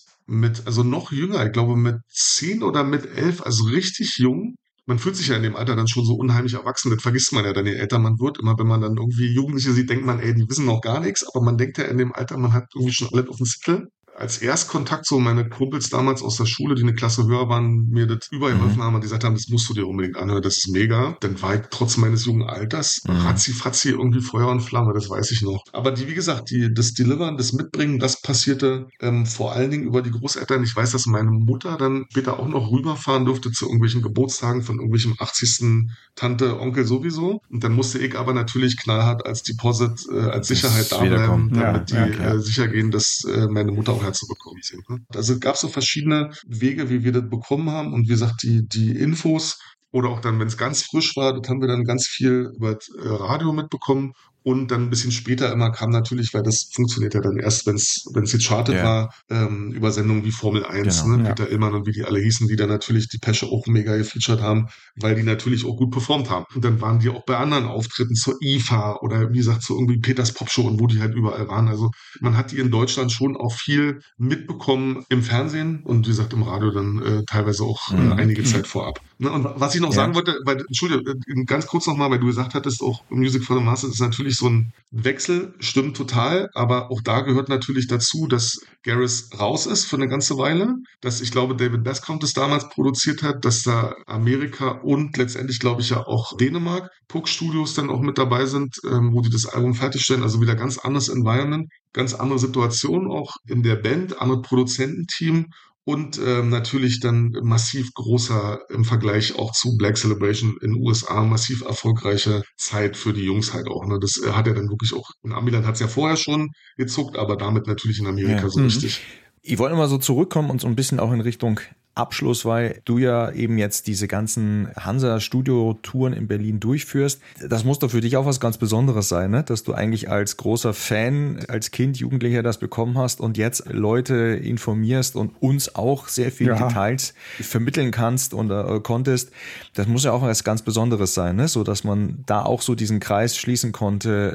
also noch jünger, ich glaube mit 10 oder mit 11, also richtig jung. Man fühlt sich ja in dem Alter dann schon so unheimlich erwachsen, das vergisst man ja dann, je älter man wird. Immer wenn man dann irgendwie Jugendliche sieht, denkt man, ey, die wissen noch gar nichts, aber man denkt ja in dem Alter, man hat irgendwie schon alles auf dem Zettel. Als Erstkontakt so meine Kumpels damals aus der Schule, die eine Klasse höher waren, mir das übergeholfen haben und die gesagt haben, das musst du dir unbedingt anhören, das ist mega. Dann war ich trotz meines jungen Alters ratzi-fatzi irgendwie Feuer und Flamme, das weiß ich noch. Aber wie gesagt, das Delivern, das Mitbringen, das passierte vor allen Dingen über die Großeltern. Ich weiß, dass meine Mutter dann später auch noch rüberfahren durfte zu irgendwelchen Geburtstagen von irgendwelchem 80. Tante, Onkel sowieso. Und dann musste ich aber natürlich knallhart als Deposit, als Sicherheit da bleiben, damit die sicher gehen, dass meine Mutter auch herzubekommen sind. Also gab es so verschiedene Wege, wie wir das bekommen haben und wie gesagt, die Infos oder auch dann, wenn es ganz frisch war, das haben wir dann ganz viel über das Radio mitbekommen und dann ein bisschen später immer kam natürlich, weil das funktioniert ja dann erst, wenn es gechartet war, über Sendungen wie Formel 1, genau, Peter Illmann und wie die alle hießen, die dann natürlich die Pesche auch mega gefeatured haben, weil die natürlich auch gut performt haben. Und dann waren die auch bei anderen Auftritten zur IFA oder wie gesagt, zu irgendwie Peters Popshow und wo die halt überall waren. Also man hat die in Deutschland schon auch viel mitbekommen im Fernsehen und wie gesagt im Radio dann teilweise auch einige Zeit vorab. Ne, und was ich noch sagen wollte, Entschuldigung, ganz kurz nochmal, weil du gesagt hattest, auch Music for the Masses ist natürlich so ein Wechsel, stimmt total, aber auch da gehört natürlich dazu, dass Garris raus ist für eine ganze Weile, dass ich glaube, David Bascount das damals produziert hat, dass da Amerika und letztendlich glaube ich ja auch Dänemark, Puck Studios dann auch mit dabei sind, wo die das Album fertigstellen, also wieder ganz anderes Environment, ganz andere Situation auch in der Band, andere Produzententeam. Und natürlich dann massiv großer im Vergleich auch zu Black Celebration in den USA, massiv erfolgreiche Zeit für die Jungs halt auch. Ne? Das hat er dann wirklich auch, in Amiland hat es ja vorher schon gezuckt, aber damit natürlich in Amerika so richtig. Ich wollte mal so zurückkommen und so ein bisschen auch in Richtung Abschluss, weil du ja eben jetzt diese ganzen Hansa-Studio-Touren in Berlin durchführst. Das muss doch für dich auch was ganz Besonderes sein, ne? Dass du eigentlich als großer Fan, als Kind, Jugendlicher das bekommen hast und jetzt Leute informierst und uns auch sehr viele Details vermitteln kannst und konntest. Das muss ja auch was ganz Besonderes sein, ne? So dass man da auch so diesen Kreis schließen konnte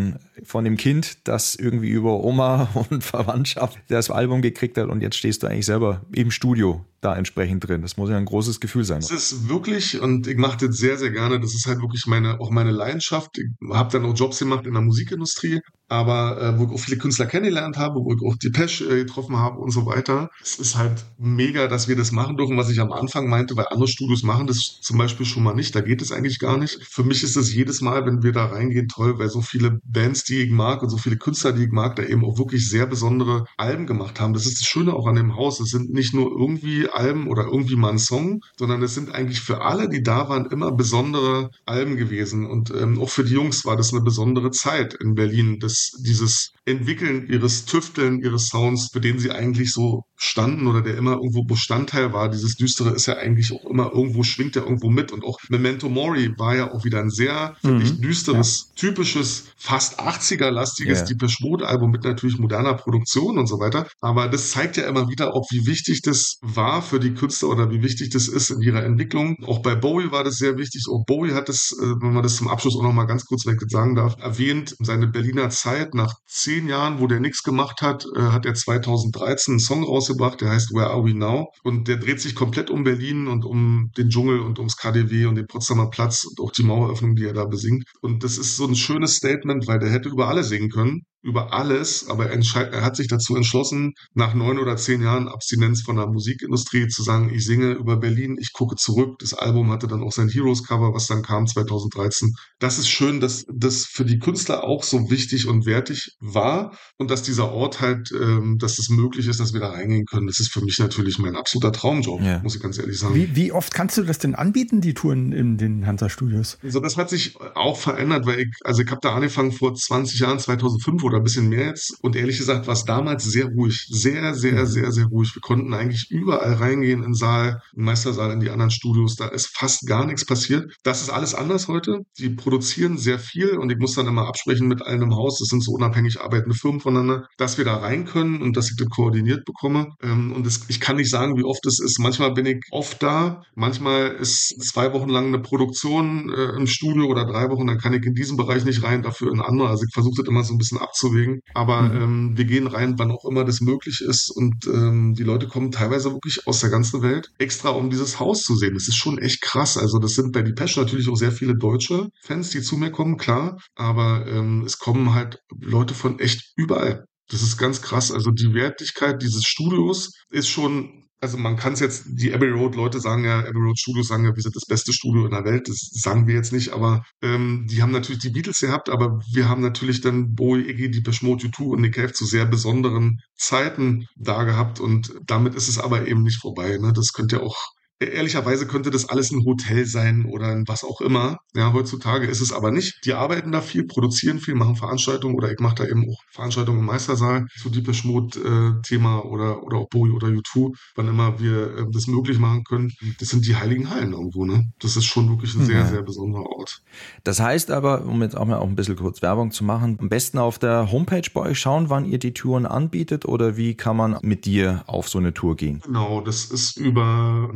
von dem Kind, das irgendwie über Oma und Verwandtschaft das Album gekriegt hat und jetzt stehst du eigentlich selber im Studio da entsprechend drin. Das muss ja ein großes Gefühl sein. Das ist wirklich, und ich mache das sehr, sehr gerne, das ist halt wirklich auch meine Leidenschaft. Ich habe dann auch Jobs gemacht in der Musikindustrie aber wo ich auch viele Künstler kennengelernt habe, wo ich auch Depeche getroffen habe und so weiter. Es ist halt mega, dass wir das machen dürfen, was ich am Anfang meinte, weil andere Studios machen das zum Beispiel schon mal nicht. Da geht es eigentlich gar nicht. Für mich ist es jedes Mal, wenn wir da reingehen, toll, weil so viele Bands, die ich mag und so viele Künstler, die ich mag, da eben auch wirklich sehr besondere Alben gemacht haben. Das ist das Schöne auch an dem Haus. Es sind nicht nur irgendwie Alben oder irgendwie mal ein Song, sondern es sind eigentlich für alle, die da waren, immer besondere Alben gewesen. Und auch für die Jungs war das eine besondere Zeit in Berlin, dieses Entwickeln ihres Tüfteln, ihres Sounds, für den sie eigentlich so standen oder der immer irgendwo Bestandteil war. Dieses Düstere ist ja eigentlich auch immer irgendwo, schwingt ja irgendwo mit. Und auch Memento Mori war ja auch wieder ein sehr, finde ich, düsteres, typisches, fast 80er-lastiges Depeche Mode-Album mit natürlich moderner Produktion und so weiter. Aber das zeigt ja immer wieder auch, wie wichtig das war für die Künstler oder wie wichtig das ist in ihrer Entwicklung. Auch bei Bowie war das sehr wichtig. Auch Bowie hat es, wenn man das zum Abschluss auch noch mal ganz kurz sagen darf, erwähnt, seine Berliner Zeit nach 10 Jahren, wo der nichts gemacht hat, hat er 2013 einen Song rausgebracht, der heißt Where Are We Now? Und der dreht sich komplett um Berlin und um den Dschungel und ums KaDeWe und den Potsdamer Platz und auch die Maueröffnung, die er da besingt. Und das ist so ein schönes Statement, weil der hätte über alles singen können. Über alles, aber er hat sich dazu entschlossen, nach 9 oder 10 Jahren Abstinenz von der Musikindustrie zu sagen, ich singe über Berlin, ich gucke zurück. Das Album hatte dann auch sein Heroes-Cover, was dann kam 2013. Das ist schön, dass das für die Künstler auch so wichtig und wertig war und dass dieser Ort halt, dass es möglich ist, dass wir da reingehen können. Das ist für mich natürlich mein absoluter Traumjob, muss ich ganz ehrlich sagen. Wie oft kannst du das denn anbieten, die Touren in den Hansa-Studios? Also das hat sich auch verändert, weil ich habe da angefangen vor 20 Jahren, 2005 oder ein bisschen mehr jetzt. Und ehrlich gesagt war es damals sehr ruhig. Sehr, sehr, sehr, sehr ruhig. Wir konnten eigentlich überall reingehen in den Saal, im Meistersaal, in die anderen Studios. Da ist fast gar nichts passiert. Das ist alles anders heute. Die produzieren sehr viel und ich muss dann immer absprechen mit allen im Haus. Das sind so unabhängig arbeitende Firmen voneinander, dass wir da rein können und dass ich das koordiniert bekomme. Und ich kann nicht sagen, wie oft es ist. Manchmal bin ich oft da. Manchmal ist 2 Wochen lang eine Produktion im Studio oder 3 Wochen. Dann kann ich in diesen Bereich nicht rein, dafür in andere. Also ich versuche das immer so ein bisschen abzuwägen. Aber wir gehen rein, wann auch immer das möglich ist. Und die Leute kommen teilweise wirklich aus der ganzen Welt extra, um dieses Haus zu sehen. Das ist schon echt krass. Also das sind bei Depeche natürlich auch sehr viele deutsche Fans, die zu mir kommen, klar. Aber es kommen halt Leute von echt überall. Das ist ganz krass. Also die Wertigkeit dieses Studios ist schon. Also man kann es jetzt, die Abbey Road Leute sagen ja, Abbey Road Studios sagen ja, wir sind das beste Studio in der Welt. Das sagen wir jetzt nicht, aber die haben natürlich die Beatles gehabt, aber wir haben natürlich dann Bowie, Iggy, Depeche Mode, U2 und Nick Cave zu sehr besonderen Zeiten da gehabt und damit ist es aber eben nicht vorbei. Ne? Das könnte ja auch ehrlicherweise könnte das alles ein Hotel sein oder ein was auch immer. Ja, heutzutage ist es aber nicht. Die arbeiten da viel, produzieren viel, machen Veranstaltungen oder ich mache da eben auch Veranstaltungen im Meistersaal zu Depeche Mode Thema oder auch Bowie oder U2, wann immer wir das möglich machen können. Das sind die heiligen Hallen irgendwo, ne? Das ist schon wirklich ein sehr, sehr besonderer Ort. Das heißt aber, um jetzt auch mal ein bisschen kurz Werbung zu machen, am besten auf der Homepage bei euch schauen, wann ihr die Touren anbietet oder wie kann man mit dir auf so eine Tour gehen? Genau, das ist über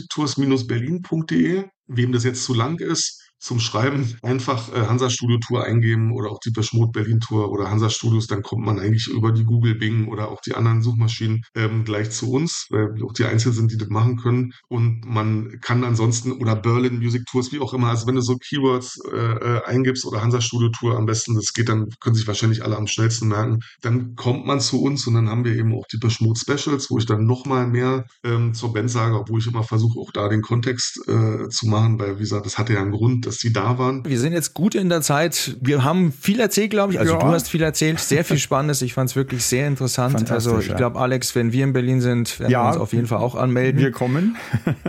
musictours-berlin.de. Wem das jetzt zu lang ist, zum Schreiben einfach Hansa Studio Tour eingeben oder auch die Depeche Mode Berlin Tour oder Hansa Studios, dann kommt man eigentlich über die Google Bing oder auch die anderen Suchmaschinen gleich zu uns, weil wir auch die Einzigen sind, die das machen können und man kann ansonsten oder Berlin Music Tours, wie auch immer, also wenn du so Keywords eingibst oder Hansa Studio Tour am besten, das geht, dann können sich wahrscheinlich alle am schnellsten merken, dann kommt man zu uns und dann haben wir eben auch die Depeche Mode Specials, wo ich dann nochmal mehr zur Band sage, obwohl ich immer versuche, auch da den Kontext zu machen, weil wie gesagt, das hatte ja einen Grund, dass die da waren. Wir sind jetzt gut in der Zeit. Wir haben viel erzählt, glaube ich. Also du hast viel erzählt, sehr viel Spannendes. Ich fand es wirklich sehr interessant. Also ich glaube, Alex, wenn wir in Berlin sind, werden wir uns auf jeden Fall auch anmelden. Wir kommen.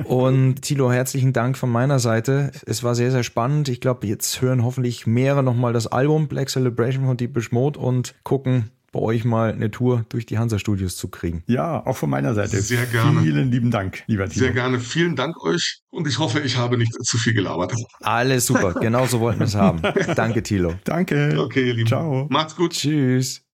Und Thilo, herzlichen Dank von meiner Seite. Es war sehr, sehr spannend. Ich glaube, jetzt hören hoffentlich mehrere nochmal das Album Black Celebration von Depeche Mode und gucken, bei euch mal eine Tour durch die Hansa-Studios zu kriegen. Ja, auch von meiner Seite. Sehr gerne. Vielen lieben Dank, lieber Thilo. Sehr gerne. Vielen Dank euch und ich hoffe, ich habe nicht zu viel gelabert. Alles super. Genauso wollten wir es haben. Danke, Thilo. Danke. Okay, ihr Lieben. Ciao. Macht's gut. Tschüss.